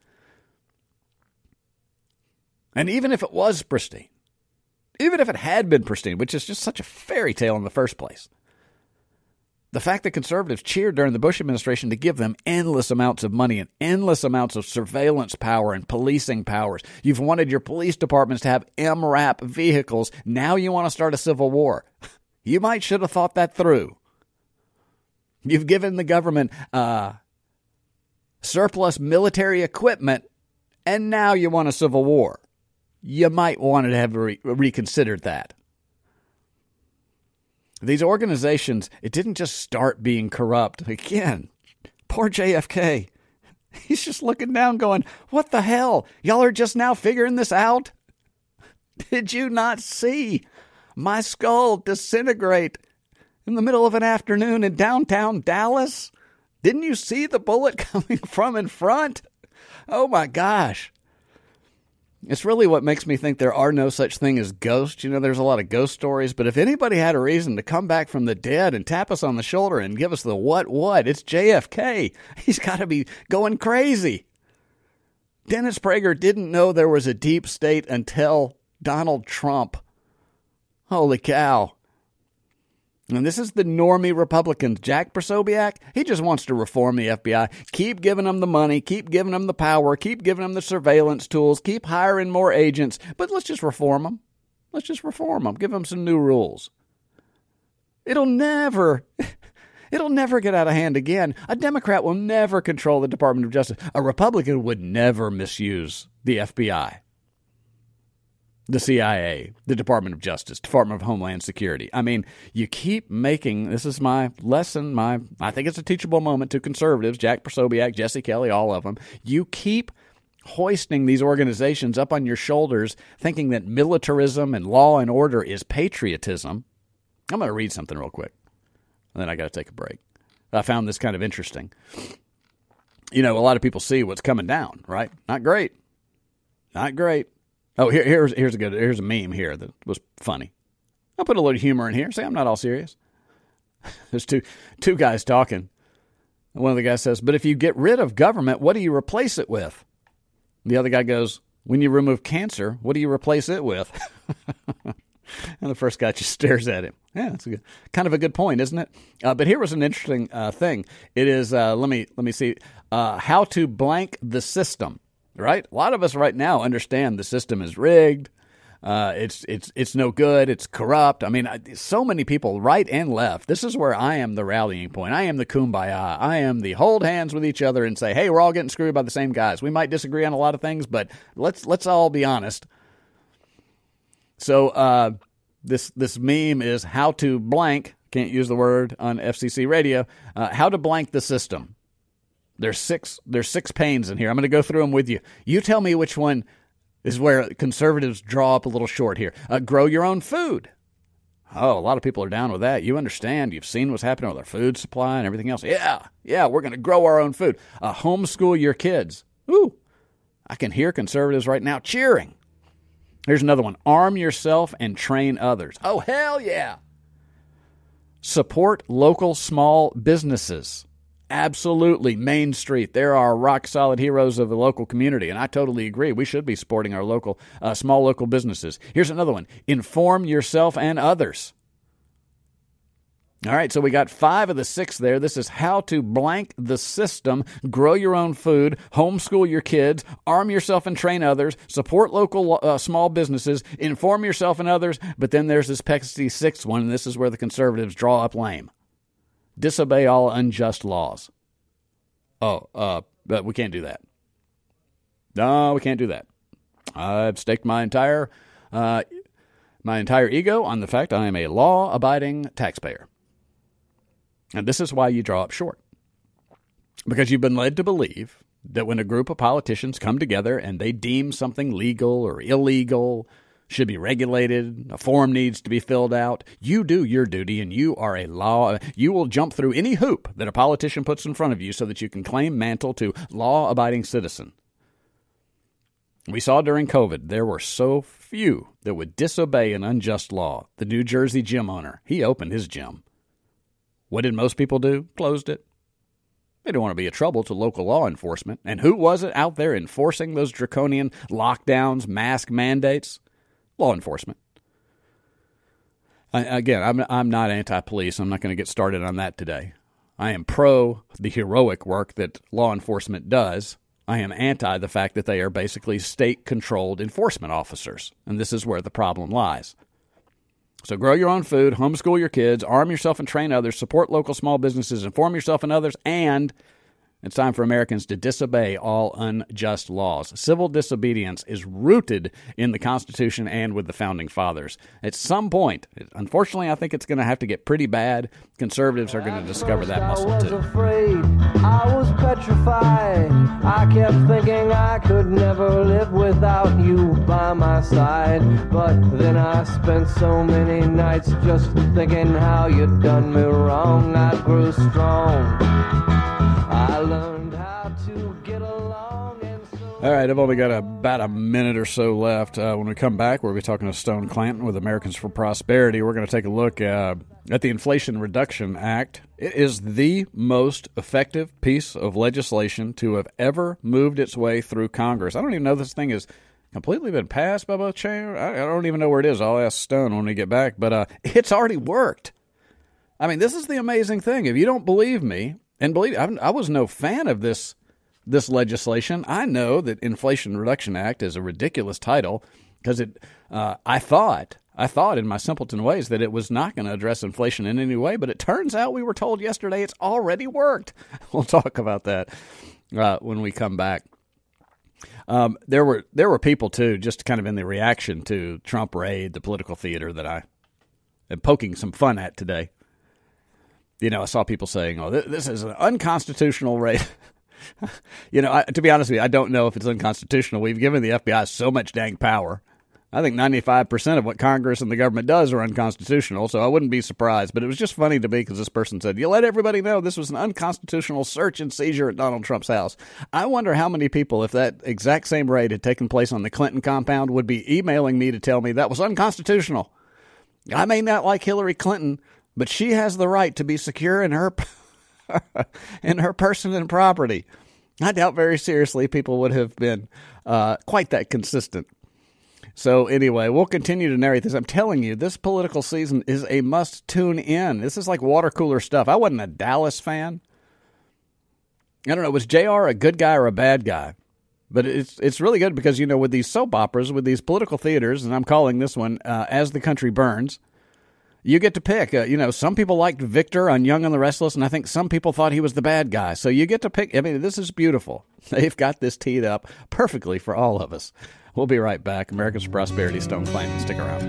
S8: And even if it was pristine, even if it had been pristine, which is just such a fairy tale in the first place, the fact that conservatives cheered during the Bush administration to give them endless amounts of money and endless amounts of surveillance power and policing powers. You've wanted your police departments to have MRAP vehicles. Now you want to start a civil war. You might should have thought that through. You've given the government surplus military equipment, and now you want a civil war. You might want to have reconsidered that. These organizations, it didn't just start being corrupt. Again, poor JFK. He's just looking down going, what the hell? Y'all are just now figuring this out? Did you not see my skull disintegrate in the middle of an afternoon in downtown Dallas? Didn't you see the bullet coming from in front? Oh my gosh. It's really what makes me think there are no such thing as ghosts. You know, there's a lot of ghost stories, but if anybody had a reason to come back from the dead and tap us on the shoulder and give us the what, it's JFK. He's got to be going crazy. Dennis Prager didn't know there was a deep state until Donald Trump. Holy cow. And this is the normie Republicans. Jack Posobiec, he just wants to reform the FBI. Keep giving them the money, keep giving them the power, keep giving them the surveillance tools, keep hiring more agents. But let's just reform them. Let's just reform them. Give them some new rules. It'll never get out of hand again. A Democrat will never control the Department of Justice. A Republican would never misuse the FBI, the CIA, the Department of Justice, Department of Homeland Security. I mean, you keep making, this is my lesson, I think it's a teachable moment to conservatives, Jack Posobiec, Jesse Kelly, all of them. You keep hoisting these organizations up on your shoulders, thinking that militarism and law and order is patriotism. I'm going to read something real quick, and then I got to take a break. I found this kind of interesting. You know, a lot of people see what's coming down, right? Not great. Not great. Oh, here's a meme here that was funny. I'll put a little humor in here. Say I'm not all serious. There's two guys talking. One of the guys says, but if you get rid of government, what do you replace it with? The other guy goes, when you remove cancer, what do you replace it with? And the first guy just stares at him. Yeah, that's kind of a good point, isn't it? But here was an interesting thing. It is, let me see, how to blank the system, right? A lot of us right now understand the system is rigged. It's no good. It's corrupt. I mean, so many people, right and left. This is where I am the rallying point. I am the kumbaya. I am the hold hands with each other and say, hey, we're all getting screwed by the same guys. We might disagree on a lot of things, but let's all be honest. So this meme is how to blank. Can't use the word on FCC radio. How to blank the system. There's six panes in here. I'm going to go through them with you. You tell me which one is where conservatives draw up a little short here. Grow your own food. Oh, a lot of people are down with that. You understand. You've seen what's happening with our food supply and everything else. Yeah, we're going to grow our own food. Homeschool your kids. Ooh, I can hear conservatives right now cheering. Here's another one. Arm yourself and train others. Oh, hell yeah. Support local small businesses. Absolutely. Main Street. There are rock-solid heroes of the local community, and I totally agree. We should be supporting our local, small local businesses. Here's another one. Inform yourself and others. All right, so we got 5 of the 6 there. This is how to blank the system, grow your own food, homeschool your kids, arm yourself and train others, support local small businesses, inform yourself and others. But then there's this pesky 6th one, and this is where the conservatives draw up lame. Disobey all unjust laws. But we can't do that. No, we can't do that. I've staked my entire ego on the fact I am a law-abiding taxpayer. And this is why you draw up short. Because you've been led to believe that when a group of politicians come together and they deem something legal or illegal, should be regulated, a form needs to be filled out, you do your duty and you are a law. You will jump through any hoop that a politician puts in front of you so that you can claim mantle to law-abiding citizen. We saw during COVID, there were so few that would disobey an unjust law. The New Jersey gym owner, he opened his gym. What did most people do? Closed it. They don't want to be a trouble to local law enforcement. And who was it out there enforcing those draconian lockdowns, mask mandates? Law enforcement. Again, I'm not anti-police. I'm not going to get started on that today. I am pro the heroic work that law enforcement does. I am anti the fact that they are basically state-controlled enforcement officers. And this is where the problem lies. So grow your own food, homeschool your kids, arm yourself and train others, support local small businesses, inform yourself and others, and it's time for Americans to disobey all unjust laws. Civil disobedience is rooted in the Constitution and with the Founding Fathers. At some point, unfortunately, I think it's going to have to get pretty bad. Conservatives are going to discover that muscle, too.
S3: I was afraid. I was petrified. I kept thinking I could never live without you by my side. But then I spent so many nights just thinking how you'd done me wrong. I grew strong. I learned how to get along, and so
S8: All right, I've only got about a minute or so left. When we come back, we'll be talking to Stone Clanton with Americans for Prosperity. We're going to take a look at the Inflation Reduction Act. It is the most effective piece of legislation to have ever moved its way through Congress. I don't even know this thing has completely been passed by both chambers. I don't even know where it is. I'll ask Stone when we get back. But it's already worked. I mean, this is the amazing thing. If you don't believe me, and believe I was no fan of this legislation. I know that Inflation Reduction Act is a ridiculous title because I thought in my simpleton ways that it was not going to address inflation in any way, but it turns out we were told yesterday it's already worked. We'll talk about that when we come back. There were people too, just kind of in the reaction to Trump raid, the political theater that I am poking some fun at today. You know, I saw people saying, "Oh, this is an unconstitutional raid." You know, to be honest with you, I don't know if it's unconstitutional. We've given the FBI so much dang power. I think 95% of what Congress and the government does are unconstitutional, so I wouldn't be surprised. But it was just funny to me because this person said, you let everybody know this was an unconstitutional search and seizure at Donald Trump's house. I wonder how many people, if that exact same raid had taken place on the Clinton compound, would be emailing me to tell me that was unconstitutional. I may not like Hillary Clinton, but she has the right to be secure in her in her person and property. I doubt very seriously people would have been quite that consistent. So anyway, we'll continue to narrate this. I'm telling you, this political season is a must tune in. This is like water cooler stuff. I wasn't a Dallas fan. I don't know, was JR a good guy or a bad guy? But it's really good because, you know, with these soap operas, with these political theaters, and I'm calling this one As the Country Burns, you get to pick. You know, some people liked Victor on Young and the Restless, and I think some people thought he was the bad guy. So you get to pick. I mean, this is beautiful. They've got this teed up perfectly for all of us. We'll be right back. Americans for Prosperity, Stone Clanton. Stick around.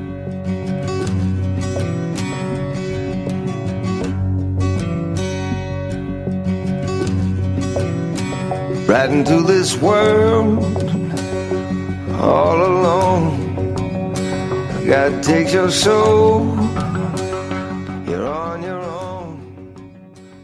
S9: Right into this world all alone. God takes your soul. You're on your own.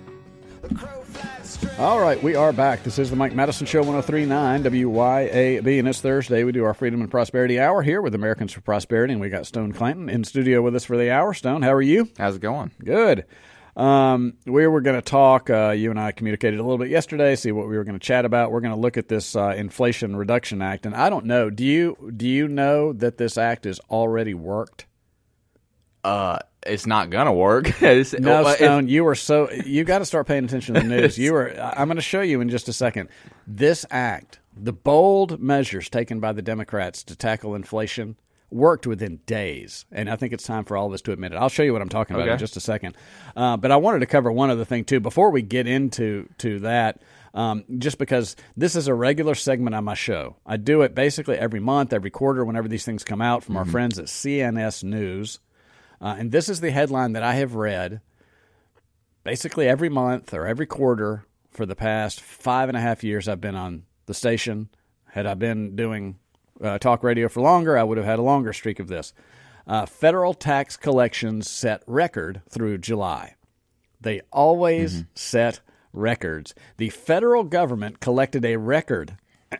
S8: All right, we are back. This is the Mike Madison Show, 103.9 WYAB, and it's Thursday. We do our Freedom and Prosperity Hour here with Americans for Prosperity, and we got Stone Clanton in studio with us for the hour. Stone, how are you?
S10: How's it going?
S8: Good. We were going to talk, you and I communicated a little bit yesterday, see what we were going to chat about. We're going to look at this Inflation Reduction Act, and I don't know, do you know that this act is already worked?
S10: It's not going to work.
S8: Stone, you got to start paying attention to the news. I'm going to show you in just a second. This act, the bold measures taken by the Democrats to tackle inflation, worked within days, and I think it's time for all of us to admit it. I'll show you what I'm talking about in just a second. But I wanted to cover one other thing, too, before we get into that, just because this is a regular segment on my show. I do it basically every month, every quarter, whenever these things come out from our friends at CNS News. And this is the headline that I have read basically every month or every quarter for the past 5.5 years I've been on the station. Had I been doing talk radio for longer, I would have had a longer streak of this. Federal tax collections set record through July. They always set records. The federal government collected a record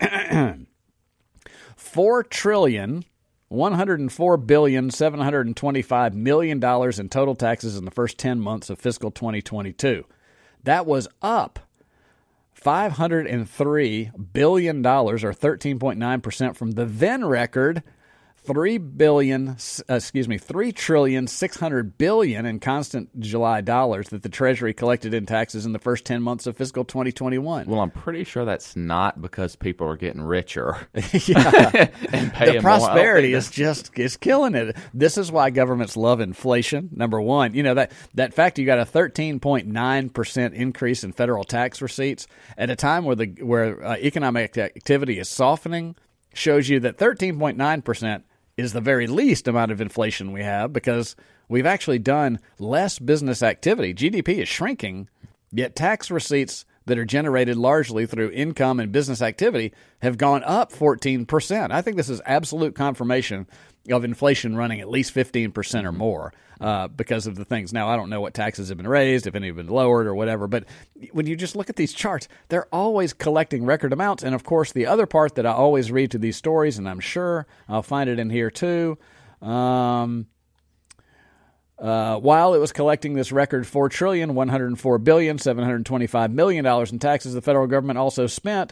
S8: $4,104,725 million in total taxes in the first 10 months of fiscal 2022. That was up $503 billion, or 13.9% from the then record $3,600 billion in constant July dollars that the Treasury collected in taxes in the first 10 months of fiscal 2021.
S10: Well, I'm pretty sure that's not because people are getting richer.
S8: And the prosperity is killing it. This is why governments love inflation. Number one, you know, that fact you got a 13.9% increase in federal tax receipts at a time where economic activity is softening shows you that 13.9% is the very least amount of inflation we have because we've actually done less business activity. GDP is shrinking, yet tax receipts that are generated largely through income and business activity have gone up 14%. I think this is absolute confirmation of inflation running at least 15% or more because of the things. Now, I don't know what taxes have been raised, if any have been lowered or whatever, but when you just look at these charts, they're always collecting record amounts. And, of course, the other part that I always read to these stories, and I'm sure I'll find it in here too, while it was collecting this record $4,104,725 million in taxes, the federal government also spent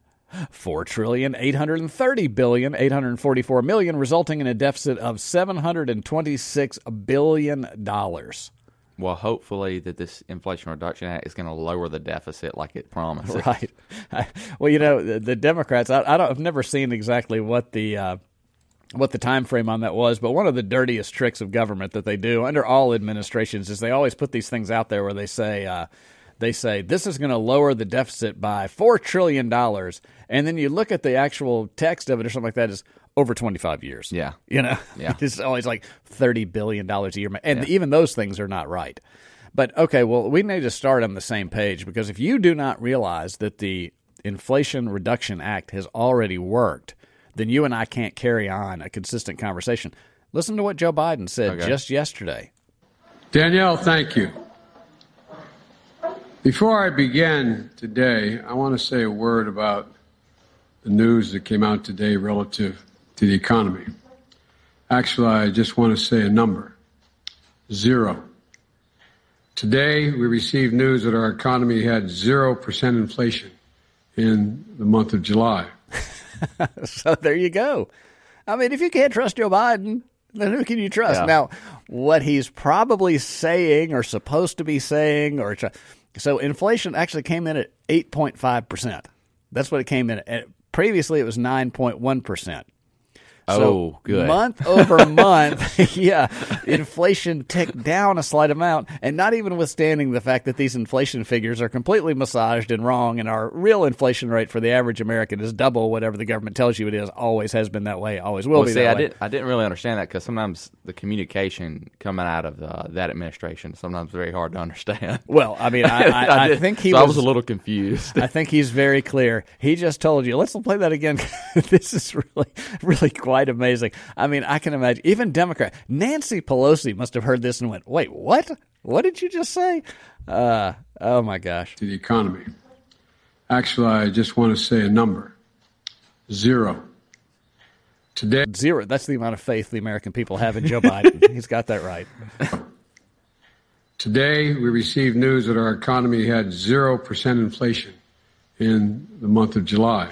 S8: $4,830,844 million, resulting in a deficit of $726 billion.
S10: Well, hopefully that this Inflation Reduction Act is going to lower the deficit like it promises.
S8: Right. Well, the Democrats, I've never seen exactly what the time frame on that was, but one of the dirtiest tricks of government that they do under all administrations is they always put these things out there where they say this is going to lower the deficit by $4 trillion, and then you look at the actual text of it or something like that is over 25 years.
S10: Yeah.
S8: Yeah. It's always like $30 billion a year, and even those things are not right. But, okay, well, we need to start on the same page, because if you do not realize that the Inflation Reduction Act has already worked, then you and I can't carry on a consistent conversation. Listen to what Joe Biden said just yesterday.
S11: Danielle, thank you. Before I begin today, I want to say a word about the news that came out today relative to the economy. Actually, I just want to say a number: 0. Today, we received news that our economy had 0% inflation in the month of July.
S8: So there you go. I mean, if you can't trust Joe Biden, then who can you trust?
S10: Yeah.
S8: Now, what he's probably saying or supposed to be saying, so inflation actually came in at 8.5%. That's what it came in at. Previously, it was 9.1%. So
S10: good.
S8: Month over month, inflation ticked down a slight amount, and not even withstanding the fact that these inflation figures are completely massaged and wrong, and our real inflation rate for the average American is double whatever the government tells you it is. Always has been that way. Always will be that way.
S10: I didn't really understand that, because sometimes the communication coming out of that administration is sometimes very hard to understand.
S8: Well, I mean, I think
S10: I was a little confused.
S8: I think he's very clear. He just told you, let's play that again. This is really, really quite amazing. I mean, I can imagine even Nancy Pelosi must have heard this and went, wait, what? What did you just say? Oh my gosh.
S11: To the economy. Actually, I just want to say a number: 0. Today,
S8: 0. That's the amount of faith the American people have in Joe Biden. He's got that right.
S11: Today, we received news that our economy had 0% inflation in the month of July.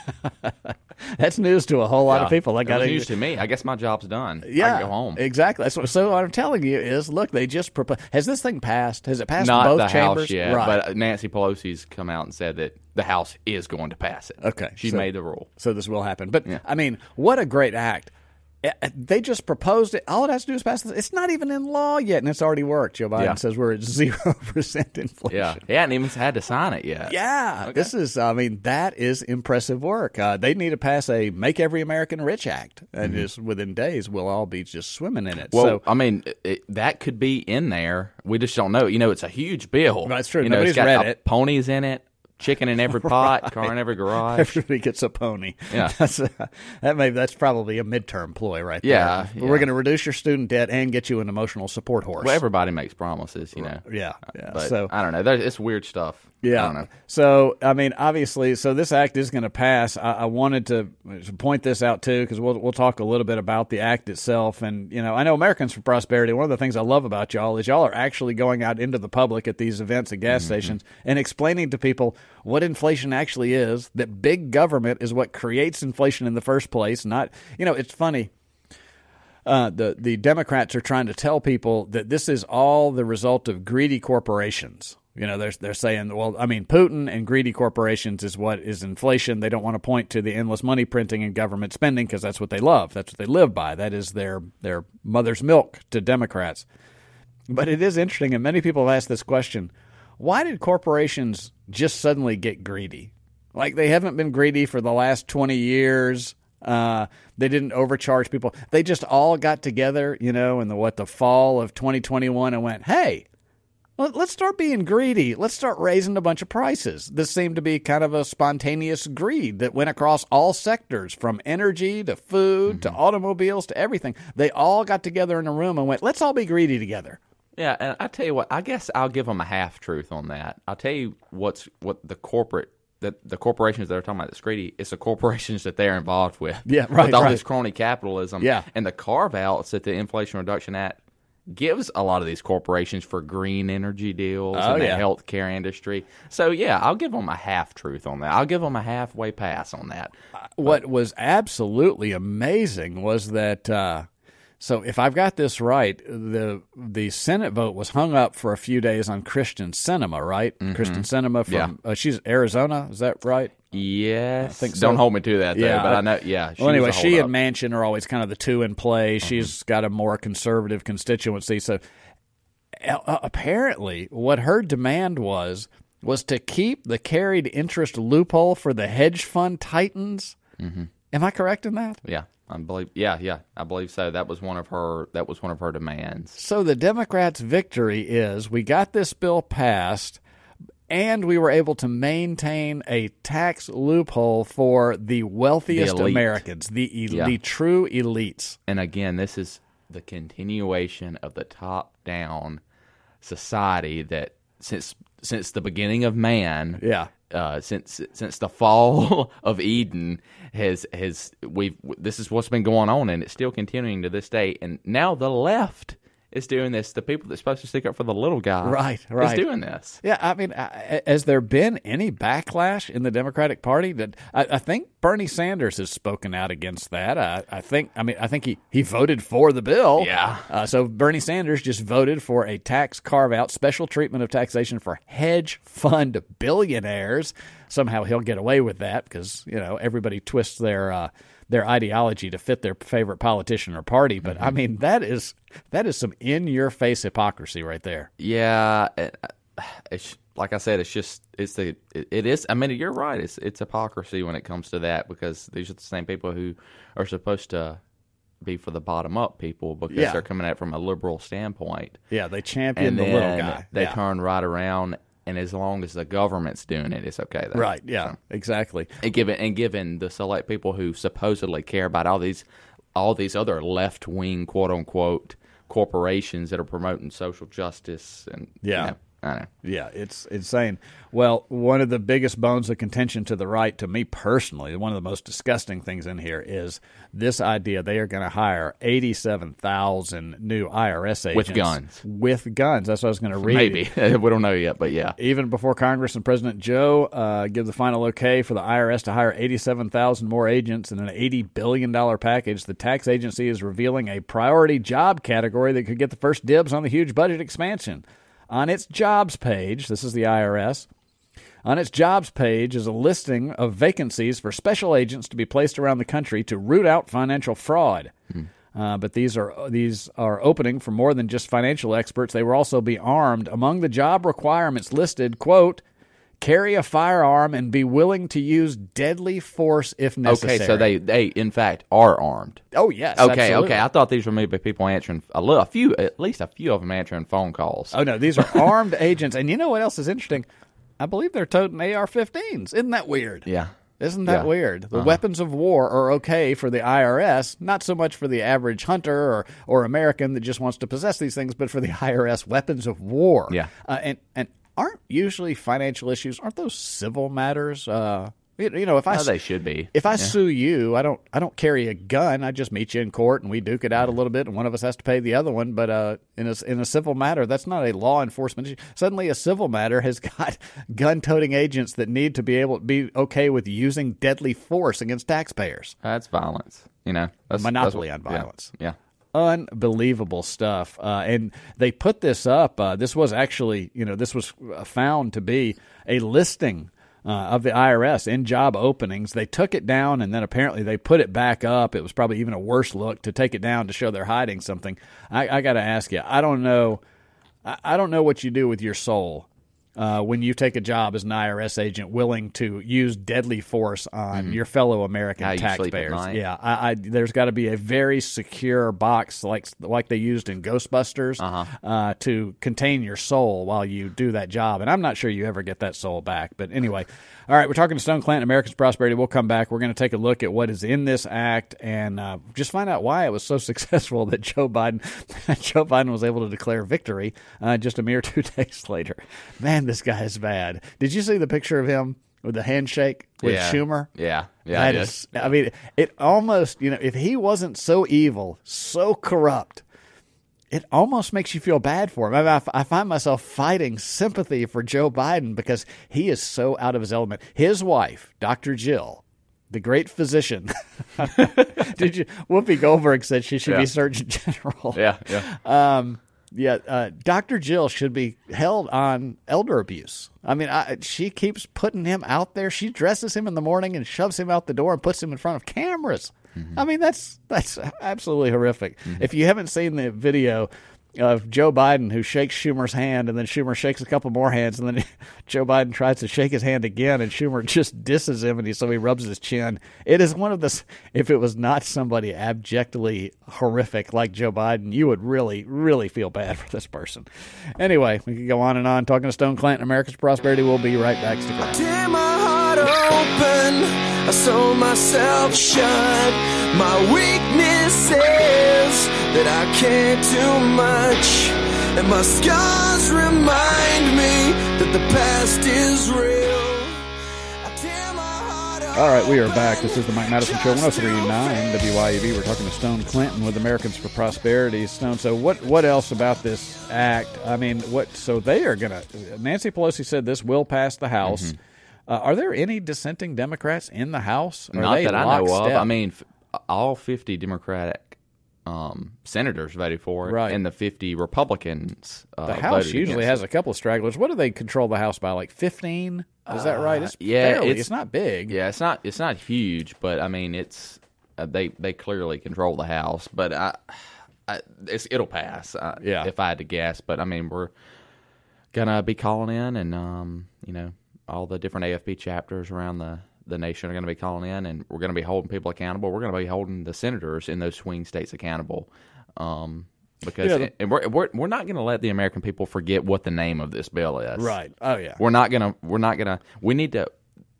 S8: That's news to a whole lot of people.
S10: That's news to me. I guess my job's done.
S8: Yeah,
S10: I can go home.
S8: Exactly. So what I'm telling you is, look, they just proposed. Has this thing passed? Has it passed
S10: Not
S8: both
S10: the
S8: chambers?
S10: House yet,
S8: right.
S10: But Nancy Pelosi's come out and said that the House is going to pass it.
S8: Okay.
S10: She made the rule.
S8: So this will happen. But, I mean, what a great act. They just proposed it. All it has to do is pass this. It's not even in law yet, and it's already worked. Joe Biden says we're at 0% inflation.
S10: Yeah. He hadn't even had to sign it yet.
S8: Yeah.
S10: Okay.
S8: This is, I mean, that is impressive work. They need to pass a Make Every American Rich Act, and just within days we'll all be just swimming in it.
S10: Well,
S8: so,
S10: I mean, that could be in there. We just don't know. You know, it's a huge bill.
S8: That's true.
S10: Nobody's
S8: Nobody's read it.
S10: Ponies in it. Chicken in every pot, car in every garage.
S8: Everybody gets a pony.
S10: Yeah,
S8: that's probably a midterm ploy right there.
S10: Yeah.
S8: We're going to reduce your student debt and get you an emotional support horse.
S10: Well, everybody makes promises, you know.
S8: Yeah.
S10: But
S8: so
S10: I don't know. It's weird stuff.
S8: Yeah.
S10: I don't know.
S8: So, I mean, obviously, so this act is going to pass. I wanted to point this out, too, because we'll talk a little bit about the act itself. And, you know, I know Americans for Prosperity, one of the things I love about y'all is y'all are actually going out into the public at these events at gas stations and explaining to people what inflation actually is, that big government is what creates inflation in the first place. Not, you know, it's funny. The Democrats are trying to tell people that this is all the result of greedy corporations. You know, they're saying, well, I mean, Putin and greedy corporations is what is inflation. They don't want to point to the endless money printing and government spending because that's what they love. That's what they live by. That is their mother's milk to Democrats. But it is interesting, and many people have asked this question: why did corporations just suddenly get greedy? Like, they haven't been greedy for the last 20 years. They didn't overcharge people. They just all got together, you know, in the fall of 2021 and went, hey, let's start being greedy. Let's start raising a bunch of prices. This seemed to be kind of a spontaneous greed that went across all sectors, from energy to food to automobiles to everything. They all got together in a room and went, let's all be greedy together.
S10: Yeah, and I tell you what, I guess I'll give them a half truth on that. I'll tell you what the corporations that are talking about that's greedy, it's the corporations that they're involved with.
S8: Yeah, right.
S10: With all this crony capitalism.
S8: Yeah.
S10: And the carve-outs that the Inflation Reduction Act gives a lot of these corporations for green energy deals and the healthcare industry. So, yeah, I'll give them a half truth on that. I'll give them a halfway pass on that.
S8: What was absolutely amazing was that so if I've got this right, the Senate vote was hung up for a few days on Kyrsten Sinema, right? Mm-hmm. Kyrsten Sinema from she's Arizona, is that right?
S10: Yes.
S8: I think so.
S10: Don't hold me to that, though, but I know,
S8: Well, anyway, she and Manchin are always kind of the two in play. Mm-hmm. She's got a more conservative constituency. So apparently what her demand was to keep the carried interest loophole for the hedge fund titans. Mm-hmm. Am I correct in that?
S10: Yeah. I believe so. That was one of her demands.
S8: So the Democrats' victory is we got this bill passed, and we were able to maintain a tax loophole for the wealthiest Americans, the true elites.
S10: And again, this is the continuation of the top-down society that since the beginning of man, since the fall of Eden, this is what's been going on, and it's still continuing to this day. And now the left is doing this. The people that's supposed to stick up for the little guy, is doing this.
S8: Yeah, I mean, has there been any backlash in the Democratic Party? That I think Bernie Sanders has spoken out against that. I think he voted for the bill.
S10: Yeah.
S8: So Bernie Sanders just voted for a tax carve-out, special treatment of taxation for hedge fund billionaires. Somehow he'll get away with that because everybody twists their ideology to fit their favorite politician or party. But I mean, that is some in-your-face hypocrisy right there.
S10: Yeah, it's like I said, it is. I mean, you're right. It's hypocrisy when it comes to that, because these are the same people who are supposed to be for the bottom-up people because they're coming at it from a liberal standpoint.
S8: Yeah, they champion the little guy.
S10: They turn right around. And as long as the government's doing it, it's okay.
S8: Right, yeah, exactly.
S10: And given the select people who supposedly care about all these other left-wing, quote-unquote, corporations that are promoting social justice. And I know.
S8: Yeah, it's insane. Well, one of the biggest bones of contention to the right, to me personally, one of the most disgusting things in here is this idea they are going to hire 87,000 new IRS agents.
S10: With guns.
S8: With guns. That's what I was going to read.
S10: Maybe. We don't know yet, but yeah.
S8: Even before Congress and President Joe give the final okay for the IRS to hire 87,000 more agents in an $80 billion package, the tax agency is revealing a priority job category that could get the first dibs on the huge budget expansion. On its jobs page, this is the IRS, on its jobs page is a listing of vacancies for special agents to be placed around the country to root out financial fraud. But these are opening for more than just financial experts. They will also be armed. Among the job requirements listed, quote, carry a firearm and be willing to use deadly force if necessary.
S10: Okay, so they in fact are armed.
S8: Oh yes.
S10: Okay,
S8: absolutely.
S10: I thought these were maybe people answering at least a few of them answering phone calls.
S8: Oh no, these are armed agents. And you know what else is interesting? I believe they're toting AR-15s. Isn't that weird?
S10: Yeah.
S8: Isn't that weird? The weapons of war are okay for the IRS, not so much for the average hunter or American that just wants to possess these things, but for the IRS, weapons of war.
S10: Yeah.
S8: And aren't usually financial issues, aren't those civil matters? If
S10: they should be.
S8: If I sue you, I don't carry a gun. I just meet you in court and we duke it out a little bit, and one of us has to pay the other one. But in a civil matter, that's not a law enforcement issue. Suddenly, a civil matter has got gun-toting agents that need to be able to be okay with using deadly force against taxpayers.
S10: That's violence. That's
S8: monopoly on violence.
S10: Yeah.
S8: Unbelievable stuff. And they put this up. This was actually, this was found to be a listing of the IRS in job openings. They took it down, and then apparently they put it back up. It was probably even a worse look to take it down to show they're hiding something. I got to ask you, I don't know what you do with your soul when you take a job as an IRS agent willing to use deadly force on your fellow American taxpayers. Yeah, there's got to be a very secure box like they used in Ghostbusters to contain your soul while you do that job. And I'm not sure you ever get that soul back. But anyway, all right, we're talking to Stone Clanton, America's Prosperity. We'll come back. We're going to take a look at what is in this act and just find out why it was so successful that Joe Biden was able to declare victory just a mere 2 days later. Man, this guy is bad. Did you see the picture of him with the handshake with Schumer?
S10: Yeah.
S8: That is, I mean, it almost, if he wasn't so evil, so corrupt, it almost makes you feel bad for him. I mean, I find myself fighting sympathy for Joe Biden because he is so out of his element. His wife, Dr. Jill, the great physician, Whoopi Goldberg said she should be Surgeon General. Dr. Jill should be held on elder abuse. I mean, she keeps putting him out there. She dresses him in the morning and shoves him out the door and puts him in front of cameras. I mean, that's absolutely horrific. If you haven't seen the video of Joe Biden who shakes Schumer's hand and then Schumer shakes a couple more hands and then Joe Biden tries to shake his hand again and Schumer just disses him and so he rubs his chin. It is one of the, if it was not somebody abjectly horrific like Joe Biden, you would really, really feel bad for this person. Anyway, we could go on and on talking to Stone Clanton, America's Prosperity. We'll be right back. Stick around.
S9: Tear my heart open, I sew myself shut. My weakness is that I care too much, and my scars remind me that the past is real.
S8: All right, we are back. This is the Mike Madison Show, 103.9 WYUB. We're talking to Stone Clanton with Americans for Prosperity. Stone, so what else about this act? I mean, so they are going to, Nancy Pelosi said this will pass the House. Are there any dissenting Democrats in the House?
S10: Not that I know of. I mean, all 50 Democratic senators voted for it,
S8: right,
S10: and the 50 Republicans
S8: the House usually has a couple of stragglers. What do they control the House by, like 15? Is that right? It's it's not big.
S10: Yeah, it's not huge, but I mean, it's they clearly control the House. But it'll pass. If I had to guess. But I mean, we're gonna be calling in, and all the different AFP chapters around the nation are going to be calling in, and we're going to be holding people accountable. We're going to be holding the senators in those swing states accountable, because and we're not going to let the American people forget what the name of this bill is.
S8: Right. Oh yeah.
S10: We're not gonna. We need to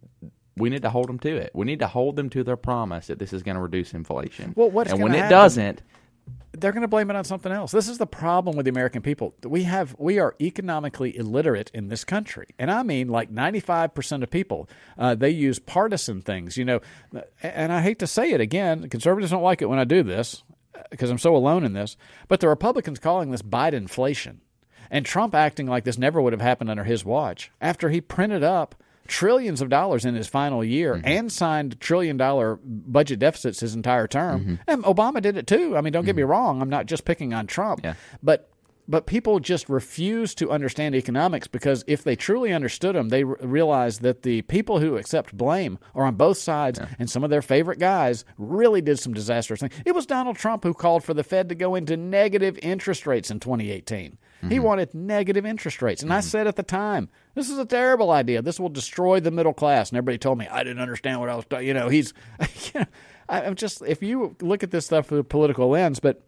S10: hold them to it. We need to hold them to their promise that this is going to reduce inflation.
S8: Well,
S10: when it doesn't,
S8: they're going to blame it on something else. This is the problem with the American people. We are economically illiterate in this country. And I mean like 95% of people, they use partisan things, and I hate to say it again, conservatives don't like it when I do this because I'm so alone in this, but the Republicans calling this Bidenflation and Trump acting like this never would have happened under his watch after he printed up trillions of dollars in his final year and signed $1 trillion budget deficits his entire term. And Obama did it too. I mean, don't get me wrong. I'm not just picking on Trump.
S10: Yeah.
S8: But people just refuse to understand economics because if they truly understood them, they realize that the people who accept blame are on both sides, and some of their favorite guys really did some disastrous things. It was Donald Trump who called for the Fed to go into negative interest rates in 2018. He wanted negative interest rates. And I said at the time, this is a terrible idea. This will destroy the middle class. And everybody told me I didn't understand what I was talking. I'm just, if you look at this stuff through a political lens, but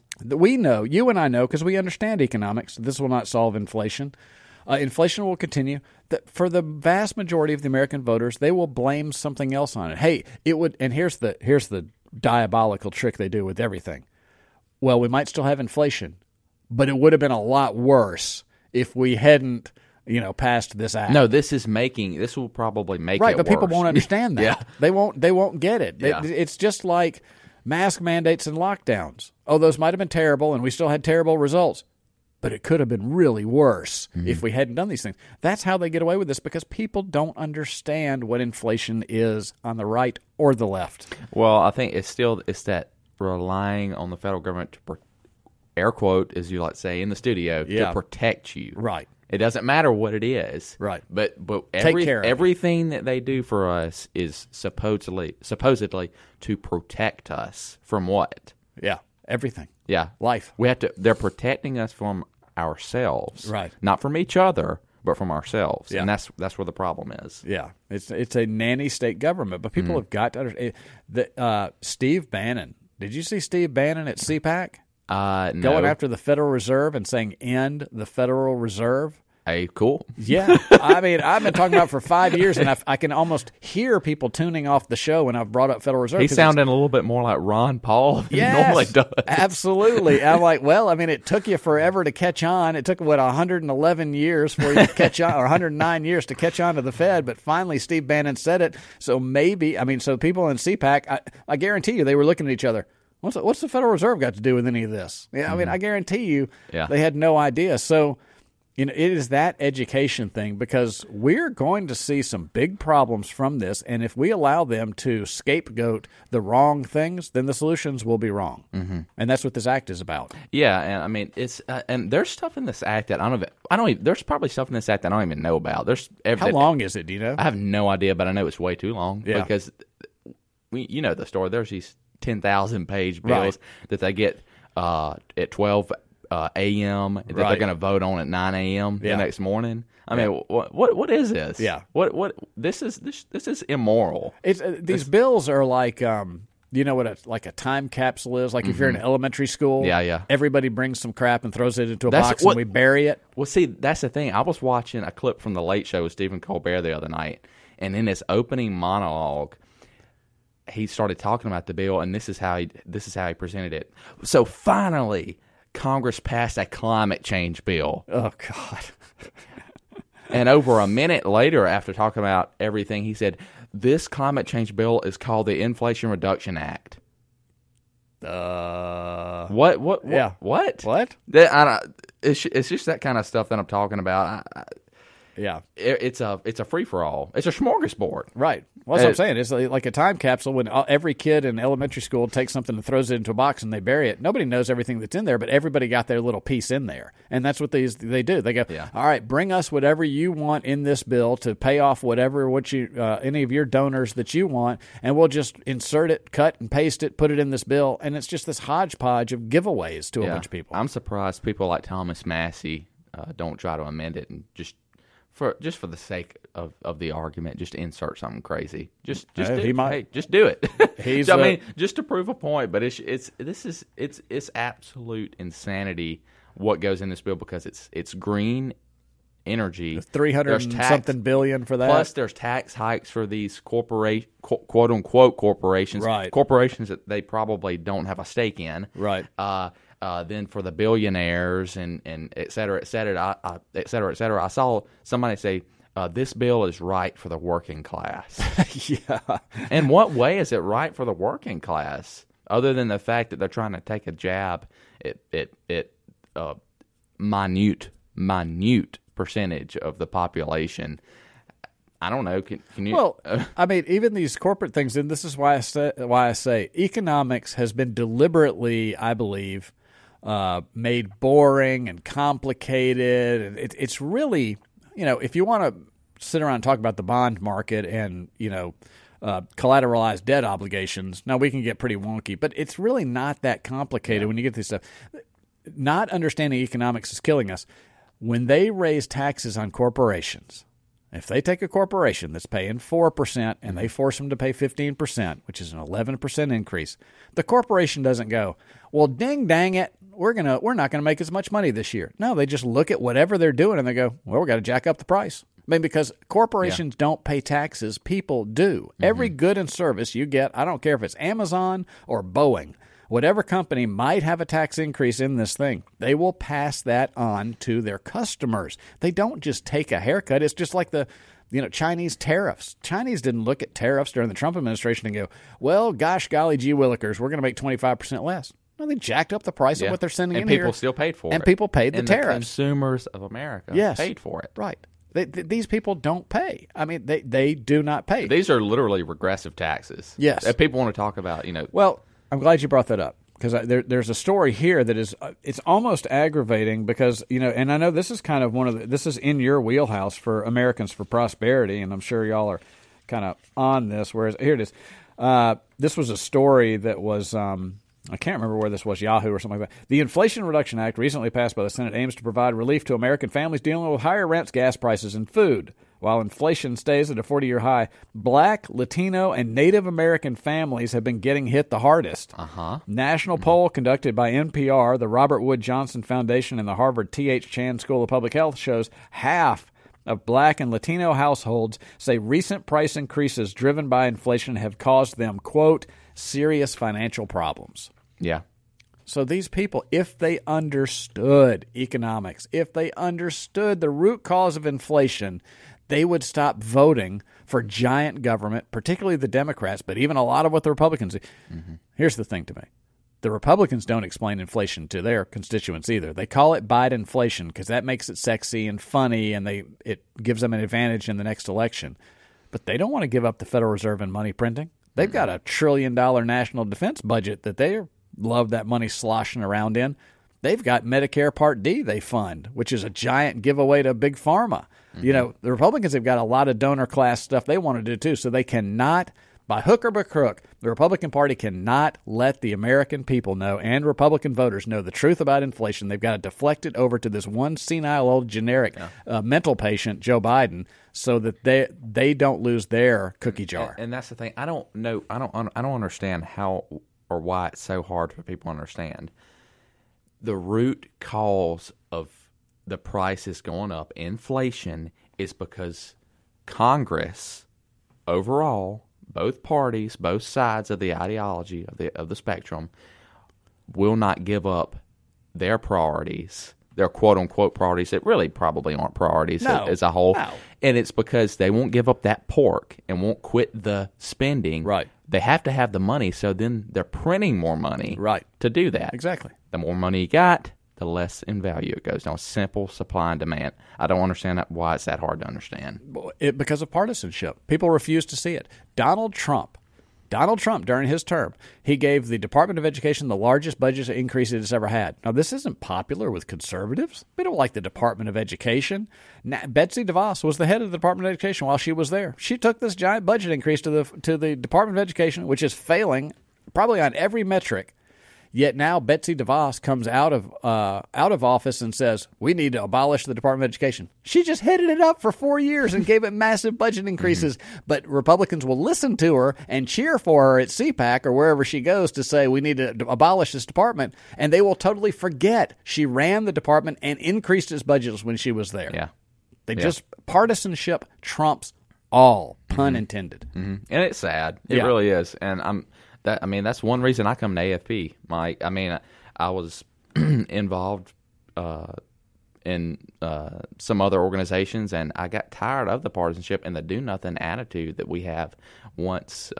S8: we know, you and I know, because we understand economics, this will not solve inflation. Inflation will continue. For the vast majority of the American voters, they will blame something else on it. Hey, it would, and here's the diabolical trick they do with everything. Well, we might still have inflation, but it would have been a lot worse if we hadn't, passed this act.
S10: No, this will probably make it worse.
S8: Right, but people won't understand that.
S10: Yeah.
S8: They won't get it.
S10: Yeah.
S8: It's just like mask mandates and lockdowns. Oh, those might have been terrible, and we still had terrible results. But it could have been really worse if we hadn't done these things. That's how they get away with this, because people don't understand what inflation is on the right or the left.
S10: Well, I think it's that relying on the federal government to, air quote, as you like to say in the studio, to protect you.
S8: Right.
S10: It doesn't matter what it is.
S8: Right.
S10: But
S8: take care of
S10: everything that they do for us is supposedly to protect us from what?
S8: Yeah. Everything.
S10: Yeah.
S8: Life.
S10: They're protecting us from ourselves.
S8: Right.
S10: Not from each other, but from ourselves.
S8: Yeah.
S10: And that's where the problem is.
S8: Yeah, it's a nanny state government, but people have got to understand that. Steve Bannon, did you see Steve Bannon at CPAC?
S10: No.
S8: Going after the Federal Reserve and saying end the Federal Reserve.
S10: Hey, cool.
S8: Yeah. I mean, I've been talking about it for 5 years, and I can almost hear people tuning off the show when I've brought up Federal Reserve.
S10: He's sounding a little bit more like Ron Paul than he normally does.
S8: Absolutely. I'm like, well, I mean, it took you forever to catch on. It took, 111 years for you to catch on, or 109 years to catch on to the Fed, but finally Steve Bannon said it. So maybe, so people in CPAC, I guarantee you they were looking at each other. What's the Federal Reserve got to do with any of this? Yeah, I mean, I guarantee you they had no idea. So, it is that education thing, because we're going to see some big problems from this, and if we allow them to scapegoat the wrong things, then the solutions will be wrong. Mm-hmm. And that's what this act is about.
S10: Yeah, and I mean, it's and there's stuff in this act that there's probably stuff in this act that I don't even know about.
S8: How long is it? Do you know?
S10: I have no idea, but I know it's way too long.
S8: Yeah.
S10: Because you know the story. There's these 10,000 page bills that they get at 12 a.m. that they're going to vote on at 9 a.m. the next morning. I mean, what is this?
S8: Yeah.
S10: What this is immoral.
S8: It's these bills are like you know what like a time capsule is? Like if you're in elementary school, everybody brings some crap and throws it into a box and we bury it.
S10: Well, see, that's the thing. I was watching a clip from The Late Show with Stephen Colbert the other night, and in his opening monologue, he started talking about the bill, and this is how he presented it. So finally, Congress passed a climate change bill.
S8: Oh, God.
S10: And over a minute later, after talking about everything, he said, this climate change bill is called the Inflation Reduction Act. What?
S8: Yeah.
S10: What?
S8: What?
S10: It's just that kind of stuff that I'm talking about. It's a free-for-all. It's a smorgasbord.
S8: Right. Well, that's what I'm saying. It's like a time capsule when every kid in elementary school takes something and throws it into a box and they bury it. Nobody knows everything that's in there, but everybody got their little piece in there. And that's what they do. They go, all right, bring us whatever you want in this bill to pay off any of your donors that you want, and we'll just insert it, cut and paste it, put it in this bill, and it's just this hodgepodge of giveaways to a bunch of people.
S10: I'm surprised people like Thomas Massey don't try to amend it and just for the sake of the argument, just insert something crazy. Just do it. Just to prove a point. But it's absolute insanity what goes in this bill, because it's green energy.
S8: 300 and something billion for that.
S10: Plus, there's tax hikes for these quote unquote corporations.
S8: Right.
S10: Corporations that they probably don't have a stake in.
S8: Right.
S10: Then for the billionaires and et cetera, et cetera, et cetera, et cetera. I saw somebody say, this bill is right for the working class.
S8: Yeah.
S10: In what way is it right for the working class, other than the fact that they're trying to take a jab at minute percentage of the population? I don't know. Can you?
S8: Well, I mean, even these corporate things, and this is why I say economics has been deliberately, I believe, made boring and complicated. And it's really, if you want to sit around and talk about the bond market and, collateralized debt obligations, now we can get pretty wonky, but it's really not that complicated when you get this stuff. Not understanding economics is killing us. When they raise taxes on corporations, if they take a corporation that's paying 4% and they force them to pay 15%, which is an 11% increase, the corporation doesn't go, well, ding dang it, we're not gonna make as much money this year. No, they just look at whatever they're doing and they go, well, we got to jack up the price. I mean, because corporations don't pay taxes, people do. Mm-hmm. Every good and service you get, I don't care if it's Amazon or Boeing, whatever company might have a tax increase in this thing, they will pass that on to their customers. They don't just take a haircut. It's just like the Chinese tariffs. Chinese didn't look at tariffs during the Trump administration and go, well, gosh, golly, gee willikers, we're going to make 25% less. No, they jacked up the price of what they're sending in here.
S10: And people still paid for it.
S8: And people paid the tariffs.
S10: The consumers of America paid for it.
S8: Right. These people don't pay. I mean, they do not pay.
S10: These are literally regressive taxes.
S8: Yes.
S10: If people want to talk about,
S8: Well, I'm glad you brought that up, because there's a story here that is it's almost aggravating because, and I know this is kind of this is in your wheelhouse for Americans for Prosperity, and I'm sure y'all are kind of on this, whereas here it is. This was a story that was I can't remember where this was, Yahoo or something like that. The Inflation Reduction Act, recently passed by the Senate, aims to provide relief to American families dealing with higher rents, gas prices, and food. While inflation stays at a 40-year high, Black, Latino, and Native American families have been getting hit the hardest. National poll conducted by NPR, the Robert Wood Johnson Foundation, and the Harvard T.H. Chan School of Public Health shows half of Black and Latino households say recent price increases driven by inflation have caused them, quote, serious financial problems.
S10: Yeah.
S8: So these people, if they understood economics, if they understood the root cause of inflation, they would stop voting for giant government, particularly the Democrats, but even a lot of what the Republicans do. Here's the thing to me. The Republicans don't explain inflation to their constituents either. They call it Bidenflation because that makes it sexy and funny, and it gives them an advantage in the next election. But they don't want to give up the Federal Reserve and money printing. They've got a $1 trillion national defense budget that they love that money sloshing around in. They've got Medicare Part D they fund, which is a giant giveaway to Big Pharma. You know, the Republicans have got a lot of donor class stuff they want to do too, so they cannot, by hook or by crook, the Republican Party cannot let the American people know and Republican voters know the truth about inflation. They've got to deflect it over to this one senile old generic mental patient, Joe Biden, so that they don't lose their cookie jar.
S10: And that's the thing. I don't know. I don't understand how or why it's so hard for people to understand. The root cause of the prices going up, inflation, is because Congress overall, both parties, both sides of the ideology of the spectrum, will not give up their priorities, their quote-unquote priorities that really probably aren't priorities as a whole.
S8: No.
S10: And it's because they won't give up that pork and won't quit the spending.
S8: Right.
S10: They have to have the money, so then they're printing more money to do that.
S8: Exactly.
S10: The more money you got, the less in value it goes down. Simple supply and demand. I don't understand why it's that hard to understand.
S8: Because of partisanship. People refuse to see it. Donald Trump, during his term, he gave the Department of Education the largest budget increase it has ever had. Now, this isn't popular with conservatives. We don't like the Department of Education. Now, Betsy DeVos was the head of the Department of Education while she was there. She took this giant budget increase to the Department of Education, which is failing probably on every metric. Yet now Betsy DeVos comes out of office and says, we need to abolish the Department of Education. She just headed it up for 4 years and gave it massive budget increases. But Republicans will listen to her and cheer for her at CPAC or wherever she goes to say we need to abolish this department. And they will totally forget she ran the department and increased its budgets when she was there.
S10: Yeah.
S8: Just partisanship trumps all, pun intended.
S10: And it's sad. It really is. And that's one reason I come to AFP, Mike. I mean, I was involved in some other organizations, and I got tired of the partisanship and the do-nothing attitude that we have once,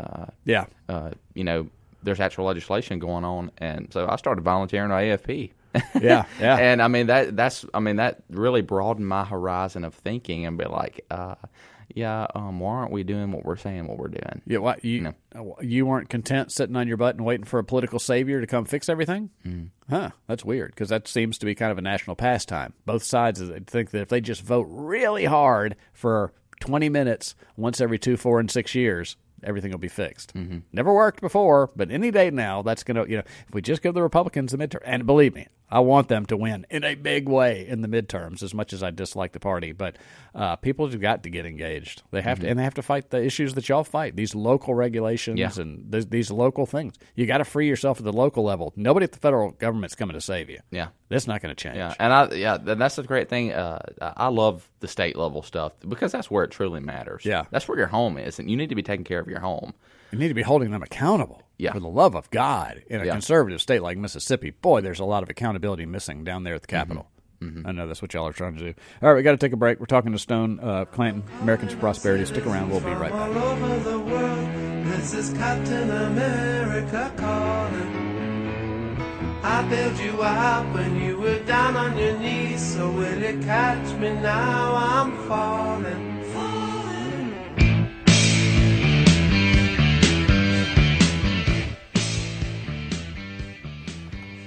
S10: there's actual legislation going on. And so I started volunteering at AFP.
S8: Yeah.
S10: And I mean, that really broadened my horizon of thinking and be like, why aren't we doing what we're saying what we're doing?
S8: Yeah, what you weren't content sitting on your butt and waiting for a political savior to come fix everything? Huh, that's weird, because that seems to be kind of a national pastime. Both sides think that if they just vote really hard for 20 minutes once every 2, 4, and 6 years, everything will be fixed. Never worked before, but any day now, that's going to, if we just give the Republicans the midterm, and believe me, I want them to win in a big way in the midterms, as much as I dislike the party. But people have got to get engaged. They have to, and they have to fight the issues that y'all fight. These local regulations and these local things. You got to free yourself at the local level. Nobody at the federal government's coming to save you.
S10: Yeah,
S8: that's not going to change.
S10: Yeah, and that's the great thing. I love the state level stuff because that's where it truly matters.
S8: Yeah,
S10: that's where your home is, and you need to be taking care of your home.
S8: You need to be holding them accountable.
S10: Yeah.
S8: For the love of God, in a conservative state like Mississippi, boy, there's a lot of accountability missing down there at the Capitol. I know that's what y'all are trying to do. All right, we got to take a break. We're talking to Stone Clanton, Americans for Prosperity. Stick around. We'll be right back.
S9: All over the world, this is Captain America calling. I bailed you out when you were down on your knees, so will you catch me now? I'm falling.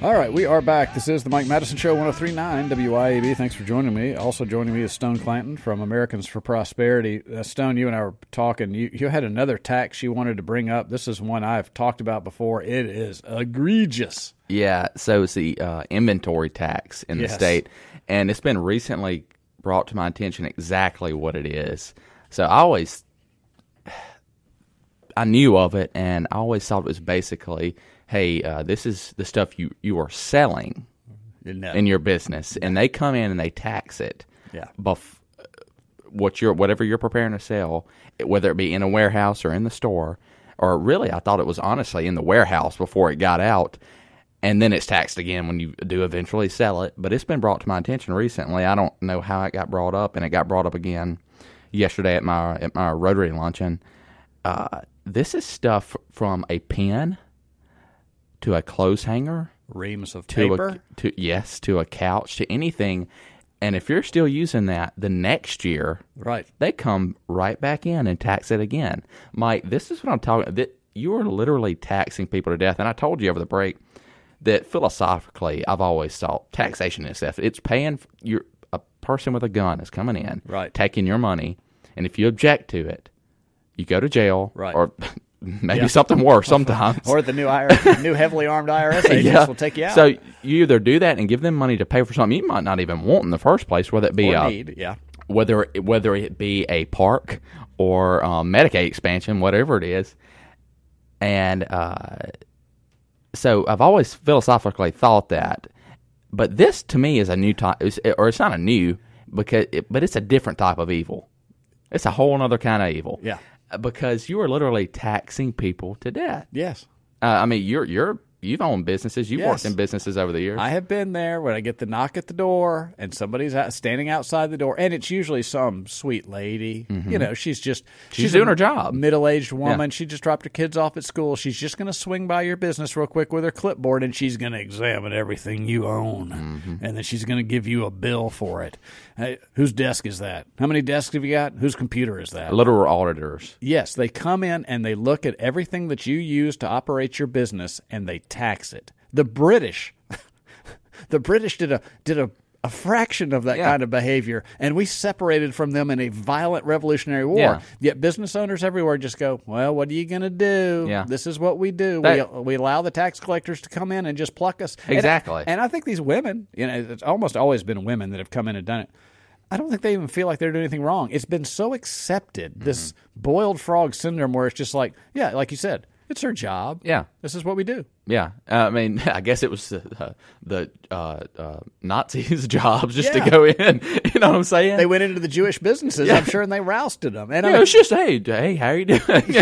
S8: All right, we are back. This is the Mike Madison Show, 103.9 WIAB. Thanks for joining me. Also joining me is Stone Clanton from Americans for Prosperity. Stone, you and I were talking. You had another tax you wanted to bring up. This is one I've talked about before. It is egregious.
S10: Yeah, so it's the inventory tax in the state, and it's been recently brought to my attention exactly what it is. So I knew of it, and I always thought it was basically, hey, this is the stuff you are selling in your business, and they come in and they tax it.
S8: Yeah.
S10: Whatever you're preparing to sell, whether it be in a warehouse or in the store, or really, I thought it was honestly in the warehouse before it got out, and then it's taxed again when you do eventually sell it. But it's been brought to my attention recently. I don't know how it got brought up, and it got brought up again yesterday at my Rotary luncheon. This is stuff from a pen to a clothes hanger,
S8: reams of paper,
S10: to a couch, to anything. And if you're still using that, the next year,
S8: right,
S10: they come right back in and tax it again. Mike, this is what I'm talking about. You are literally taxing people to death. And I told you over the break that philosophically, I've always thought taxation itself, it's paying a person with a gun is coming in,
S8: right,
S10: taking your money, and if you object to it, you go to jail,
S8: right,
S10: or maybe something worse sometimes.
S8: Or the new heavily armed IRS agents will take you out.
S10: So you either do that and give them money to pay for something you might not even want in the first place, whether it be whether it be a park or Medicaid expansion, whatever it is. And so I've always philosophically thought that. But this, to me, is a new type, or it's not a new, but it's a different type of evil. It's a whole other kind of evil.
S8: Yeah.
S10: Because you are literally taxing people to death.
S8: Yes.
S10: I mean, you've owned businesses. You've worked in businesses over the years.
S8: I have been there when I get the knock at the door and somebody's standing outside the door, and it's usually some sweet lady.
S10: Mm-hmm.
S8: You know, she's
S10: doing her job.
S8: Middle-aged woman.
S10: Yeah.
S8: She just dropped her kids off at school. She's just going to swing by your business real quick with her clipboard, and she's going to examine everything you own, and then she's going to give you a bill for it. Hey, whose desk is that? How many desks have you got? Whose computer is that?
S10: Literal auditors.
S8: Yes, they come in and they look at everything that you use to operate your business, and they tax it. The British did a fraction of that kind of behavior, and we separated from them in a violent revolutionary war.
S10: Yeah.
S8: Yet business owners everywhere just go, well, what are you going to do?
S10: Yeah.
S8: This is what we do. We allow the tax collectors to come in and just pluck us.
S10: Exactly.
S8: And I think these women, it's almost always been women that have come in and done it. I don't think they even feel like they're doing anything wrong. It's been so accepted, this boiled frog syndrome, where it's just like, yeah, like you said, it's her job.
S10: Yeah.
S8: This is what we do.
S10: Yeah. I mean, I guess it was the Nazis' jobs just to go in. You know what I'm saying?
S8: They went into the Jewish businesses, I'm sure, and they rousted them. And
S10: it's just, hey, how are you doing?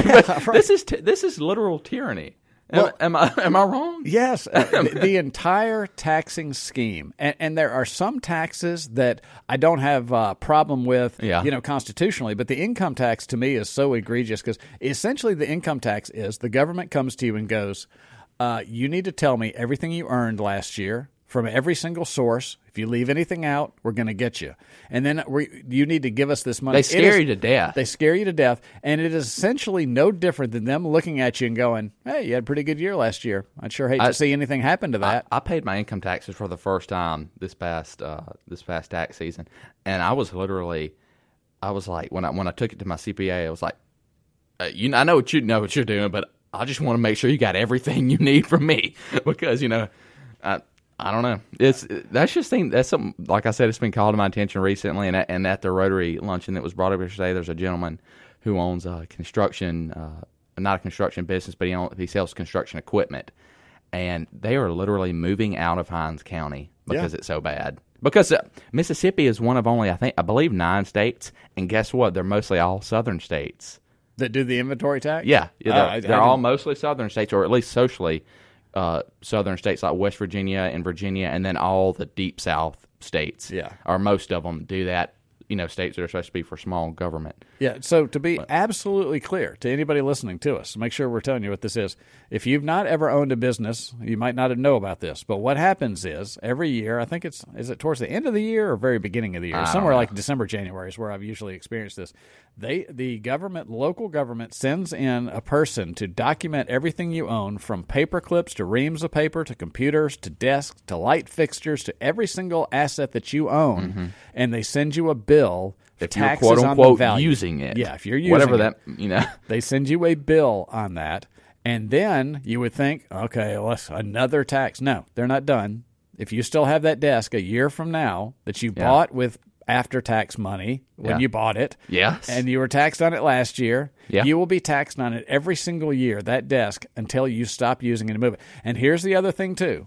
S10: This is literal tyranny. Well, am I wrong?
S8: Yes. The entire taxing scheme. And there are some taxes that I don't have a problem with, constitutionally, but the income tax to me is so egregious because essentially the income tax is the government comes to you and goes, you need to tell me everything you earned last year from every single source. If you leave anything out, we're going to get you. And then you need to give us this money.
S10: They scare you to death.
S8: They scare you to death. And it is essentially no different than them looking at you and going, hey, you had a pretty good year last year. I'd sure hate to see anything happen to that.
S10: I paid my income taxes for the first time this past tax season. And I was like, when I took it to my CPA, I was like, I know what you're doing, but I just want to make sure you got everything you need from me because, I don't know. That's something, like I said, it's been called to my attention recently, and at the Rotary luncheon that was brought up yesterday, there's a gentleman who owns a construction, not a construction business, but he sells construction equipment, and they are literally moving out of Hinds County because it's so bad. Because Mississippi is one of only, I believe 9 states, and guess what? They're mostly all southern states
S8: that do the inventory tax.
S10: Yeah, they're all mostly southern states, or at least socially. Southern states like West Virginia and Virginia, and then all the deep South states, or most of them do that. States that are supposed to be for small government.
S8: Yeah. So to be absolutely clear to anybody listening to us, make sure we're telling you what this is. If you've not ever owned a business, you might not know about this. But what happens is every year, I think is it towards the end of the year or very beginning of the year, somewhere like December, January is where I've usually experienced this. The government, local government, sends in a person to document everything you own, from paper clips to reams of paper to computers to desks to light fixtures to every single asset that you own, and they send you a bill.
S10: If you're
S8: taxes
S10: quote
S8: on
S10: unquote
S8: the value.
S10: using it,
S8: yeah, if you're using
S10: whatever
S8: it,
S10: that
S8: they send you a bill on that, and then you would think, okay, well, that's another tax. No, they're not done. If you still have that desk a year from now that you bought with after-tax money when you bought it, and you were taxed on it last year, you will be taxed on it every single year, that desk, until you stop using it and move it. And here's the other thing, too.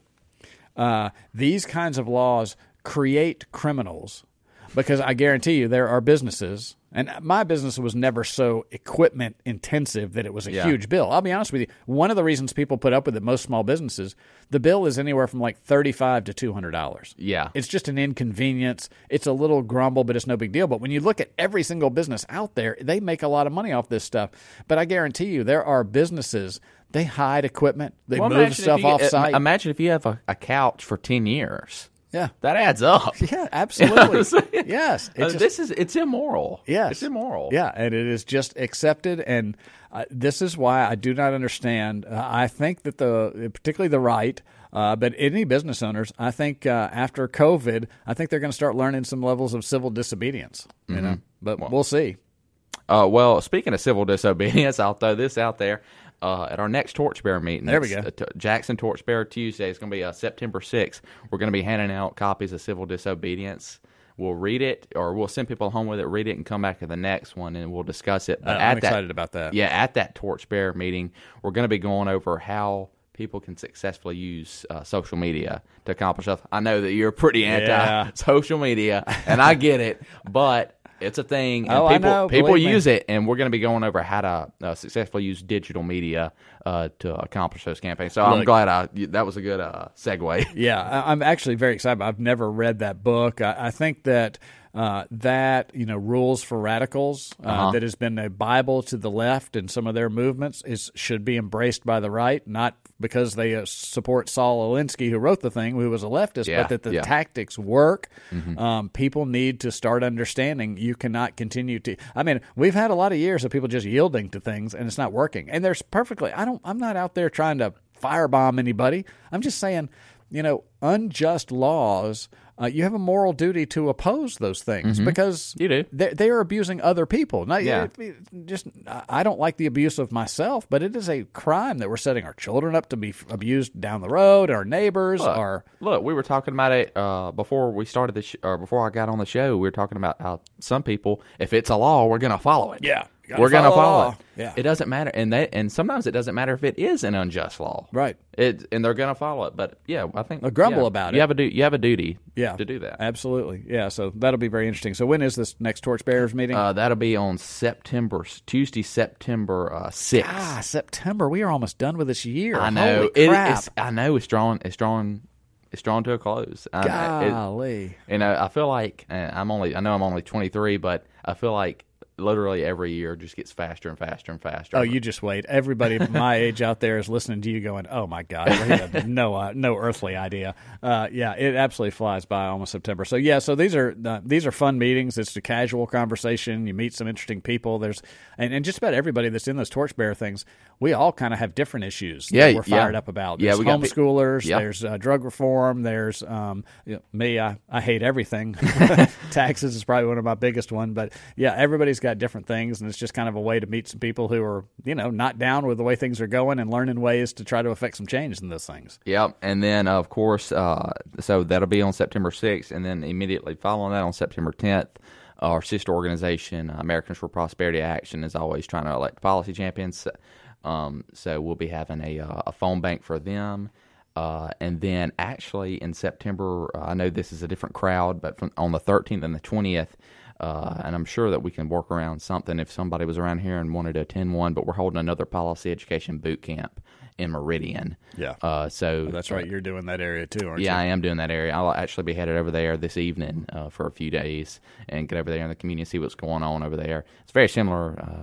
S8: These kinds of laws create criminals, because I guarantee you there are businesses, and my business was never so equipment intensive that it was a huge bill. I'll be honest with you. One of the reasons people put up with it, most small businesses, the bill is anywhere from like $35 to $200.
S10: Yeah.
S8: It's just an inconvenience. It's a little grumble, but it's no big deal. But when you look at every single business out there, they make a lot of money off this stuff. But I guarantee you there are businesses, they hide equipment. They move stuff off-site.
S10: Imagine if you have a couch for 10 years.
S8: Yeah,
S10: that adds up.
S8: Yeah, absolutely. Yes,
S10: it's immoral.
S8: Yes,
S10: it's immoral.
S8: Yeah, and it is just accepted, and this is why I do not understand. I think that particularly the right, but any business owners, I think after COVID, I think they're going to start learning some levels of civil disobedience. You know, but we'll see.
S10: Well, speaking of civil disobedience, I'll throw this out there. At our next Torchbearer meeting,
S8: there we go.
S10: Jackson Torchbearer Tuesday. It's going to be September 6th. We're going to be handing out copies of Civil Disobedience. We'll read it, or we'll send people home with it, read it, and come back to the next one, and we'll discuss it. But
S8: I'm excited about that.
S10: Yeah, at that Torchbearer meeting, we're going to be going over how people can successfully use social media to accomplish stuff. I know that you're pretty anti-social media, and I get it, but it's a thing, and people use it, and we're going to be going over how to successfully use digital media to accomplish those campaigns. So I'm glad that was a good segue.
S8: Yeah, I'm actually very excited. I've never read that book. I think that Rules for Radicals, that has been a Bible to the left in some of their movements, should be embraced by the right, not because they support Saul Alinsky, who wrote the thing, who was a leftist, but that the tactics work. People need to start understanding you cannot continue to. I mean, we've had a lot of years of people just yielding to things, and it's not working. And there's I'm not out there trying to firebomb anybody. I'm just saying, unjust laws. You have a moral duty to oppose those things because
S10: you do.
S8: They are abusing other people. Now, I don't like the abuse of myself, but it is a crime that we're setting our children up to be abused down the road. Our neighbors
S10: Look, we were talking about it before we started or before I got on the show. We were talking about how some people, if it's a law, we're going to follow it.
S8: Yeah.
S10: We're going to follow it.
S8: Yeah.
S10: It doesn't matter, and sometimes it doesn't matter if it is an unjust law,
S8: right?
S10: And they're going to follow it. But I think
S8: grumble about it.
S10: You have a duty, to do that.
S8: Absolutely, yeah. So that'll be very interesting. So when is this next Torchbearers meeting?
S10: That'll be on Tuesday, September 6th.
S8: September. We are almost done with this year.
S10: I know.
S8: Holy crap.
S10: I know. It's drawn to a close.
S8: Golly.
S10: I feel like I'm only 23, but I feel like literally every year just gets faster and faster and faster.
S8: Oh, you just wait. Everybody my age out there is listening to you going, oh, my God, he had no earthly idea. It absolutely flies by almost September. So, so these are fun meetings. It's a casual conversation. You meet some interesting people. And just about everybody that's in those Torchbearer things, we all kind of have different issues that we're fired up about. There's homeschoolers. There's drug reform. There's me. I hate everything. Taxes is probably one of my biggest ones. But, everybody's got different things, and it's just kind of a way to meet some people who are, not down with the way things are going and learning ways to try to affect some change in those things.
S10: Yep. And then, of course, so that'll be on September 6th, and then immediately following that on September 10th, our sister organization, Americans for Prosperity Action, is always trying to elect policy champions. So we'll be having a phone bank for them. And then actually in September, I know this is a different crowd, but on the 13th and the 20th, and I'm sure that we can work around something if somebody was around here and wanted to attend one, but we're holding another policy education boot camp in Meridian.
S8: Yeah.
S10: So
S8: that's right. You're doing that area too, aren't you?
S10: Yeah, I am doing that area. I'll actually be headed over there this evening for a few days and get over there in the community and see what's going on over there. It's very similar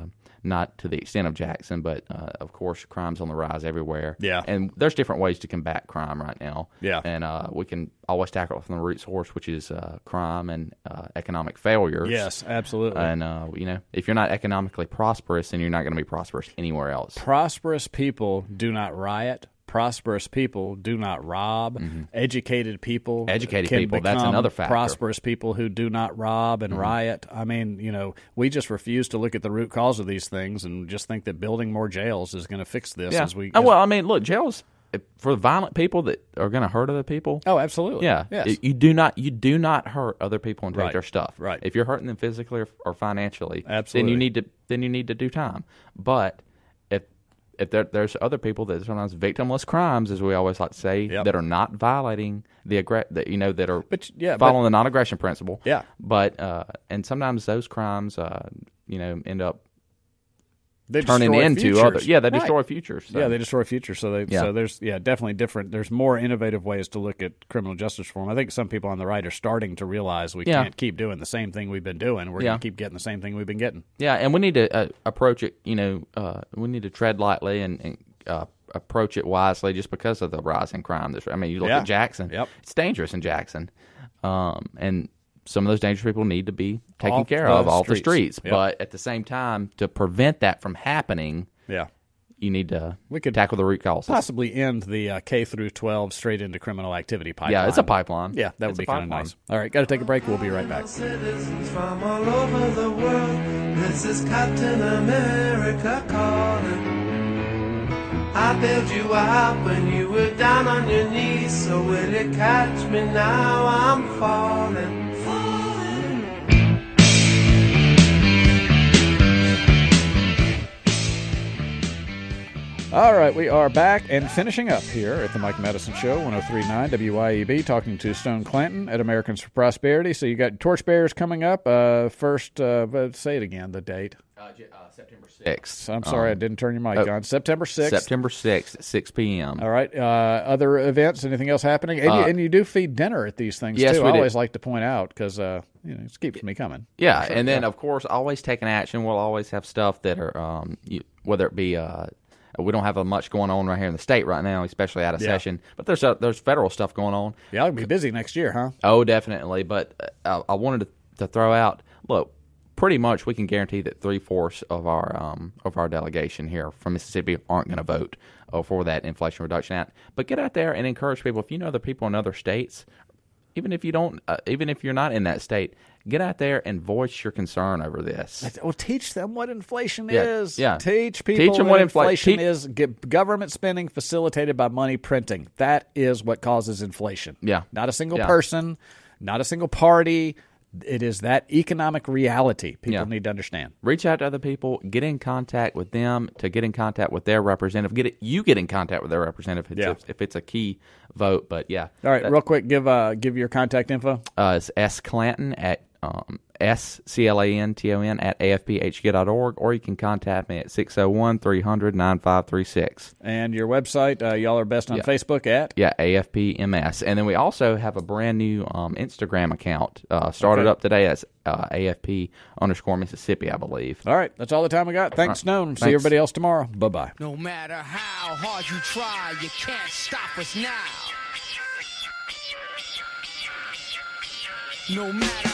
S10: not to the extent of Jackson, but of course, crime's on the rise everywhere.
S8: Yeah.
S10: And there's different ways to combat crime right now.
S8: Yeah.
S10: And we can always tackle it from the root source, which is crime and economic failures.
S8: Yes, absolutely.
S10: And, if you're not economically prosperous, then you're not going to be prosperous anywhere else.
S8: Prosperous people do not riot. Prosperous people do not rob. Educated people
S10: that's
S8: become
S10: another factor.
S8: Prosperous people who do not rob and riot. I mean, we just refuse to look at the root cause of these things and just think that building more jails is going to fix this.
S10: Look, jails for violent people that are going to hurt other people.
S8: Oh, absolutely.
S10: Yeah.
S8: Yes.
S10: You do not hurt other people and take their stuff.
S8: Right.
S10: If you're hurting them physically or financially,
S8: absolutely,
S10: then you need to do time. But if there's other people that sometimes victimless crimes, as we always like to say, that are not violating that are following the non-aggression principle.
S8: Yeah.
S10: But and sometimes those crimes, end up
S8: they
S10: turning into
S8: futures.
S10: other. Yeah, they destroy futures. So.
S8: Yeah, they destroy futures. So there's definitely different. There's more innovative ways to look at criminal justice reform. I think some people on the right are starting to realize we can't keep doing the same thing we've been doing. We're going to keep getting the same thing we've been getting.
S10: Yeah, and we need to approach it. We need to tread lightly and approach it wisely, just because of the rise in crime. You look at Jackson.
S8: Yep.
S10: It's dangerous in Jackson, and some of those dangerous people need to be taken care of off the streets.
S8: Yep.
S10: But at the same time, to prevent that from happening, you need to tackle the root causes.
S8: Possibly end the K through 12 straight into criminal activity pipeline.
S10: Yeah, it's a pipeline.
S8: Yeah, that would be kind of nice. All right, got to take a break. We'll be right back.
S9: Citizens from all over the world, this is Captain America calling. I bailed you out when you were down on your knees, so will you catch me now? I'm falling.
S8: All right, we are back and finishing up here at the Mike Madison Show, 103.9 WYEB, talking to Stone Clanton at Americans for Prosperity. So you got Torchbearers coming up. First, say it again, the date.
S10: September 6th.
S8: I'm sorry, I didn't turn your mic on. September 6th.
S10: September 6th at 6 p.m.
S8: All right. Other events, anything else happening? And you do feed dinner at these things,
S10: yes,
S8: too. I always like to point out because it keeps me coming.
S10: Yeah, sure, and then, of course, always taking action. We'll always have stuff that are, whether it be... we don't have much going on right here in the state right now, especially out of session. But there's federal stuff going on.
S8: Yeah, I'll be busy next year, huh?
S10: Oh, definitely. But I wanted to throw out, look, pretty much we can guarantee that 3/4 of our delegation here from Mississippi aren't going to vote for that Inflation Reduction Act. But get out there and encourage people. If you know other people in other states, even if you're not in that state, get out there and voice your concern over this.
S8: Well, teach them what inflation is.
S10: Yeah.
S8: Teach people what inflation is. Get government spending facilitated by money printing. That is what causes inflation.
S10: Yeah.
S8: Not a single person, not a single party. It is that economic reality people need to understand.
S10: Reach out to other people. Get in contact with them to get in contact with their representative. Get in contact with their representative if it's a key vote. But
S8: all right, real quick, give your contact info.
S10: It's S. Clanton at SCLANTON at AFPHK.org, or you can contact me at 601-300-9536.
S8: And your website, y'all are best on Facebook at?
S10: Yeah, AFPMS. And then we also have a brand new Instagram account started up today as AFP_Mississippi, I believe.
S8: All right, that's all the time we got. Thanks, Stone. See everybody else tomorrow. Bye-bye.
S9: No matter how hard you try, you can't stop us now. No matter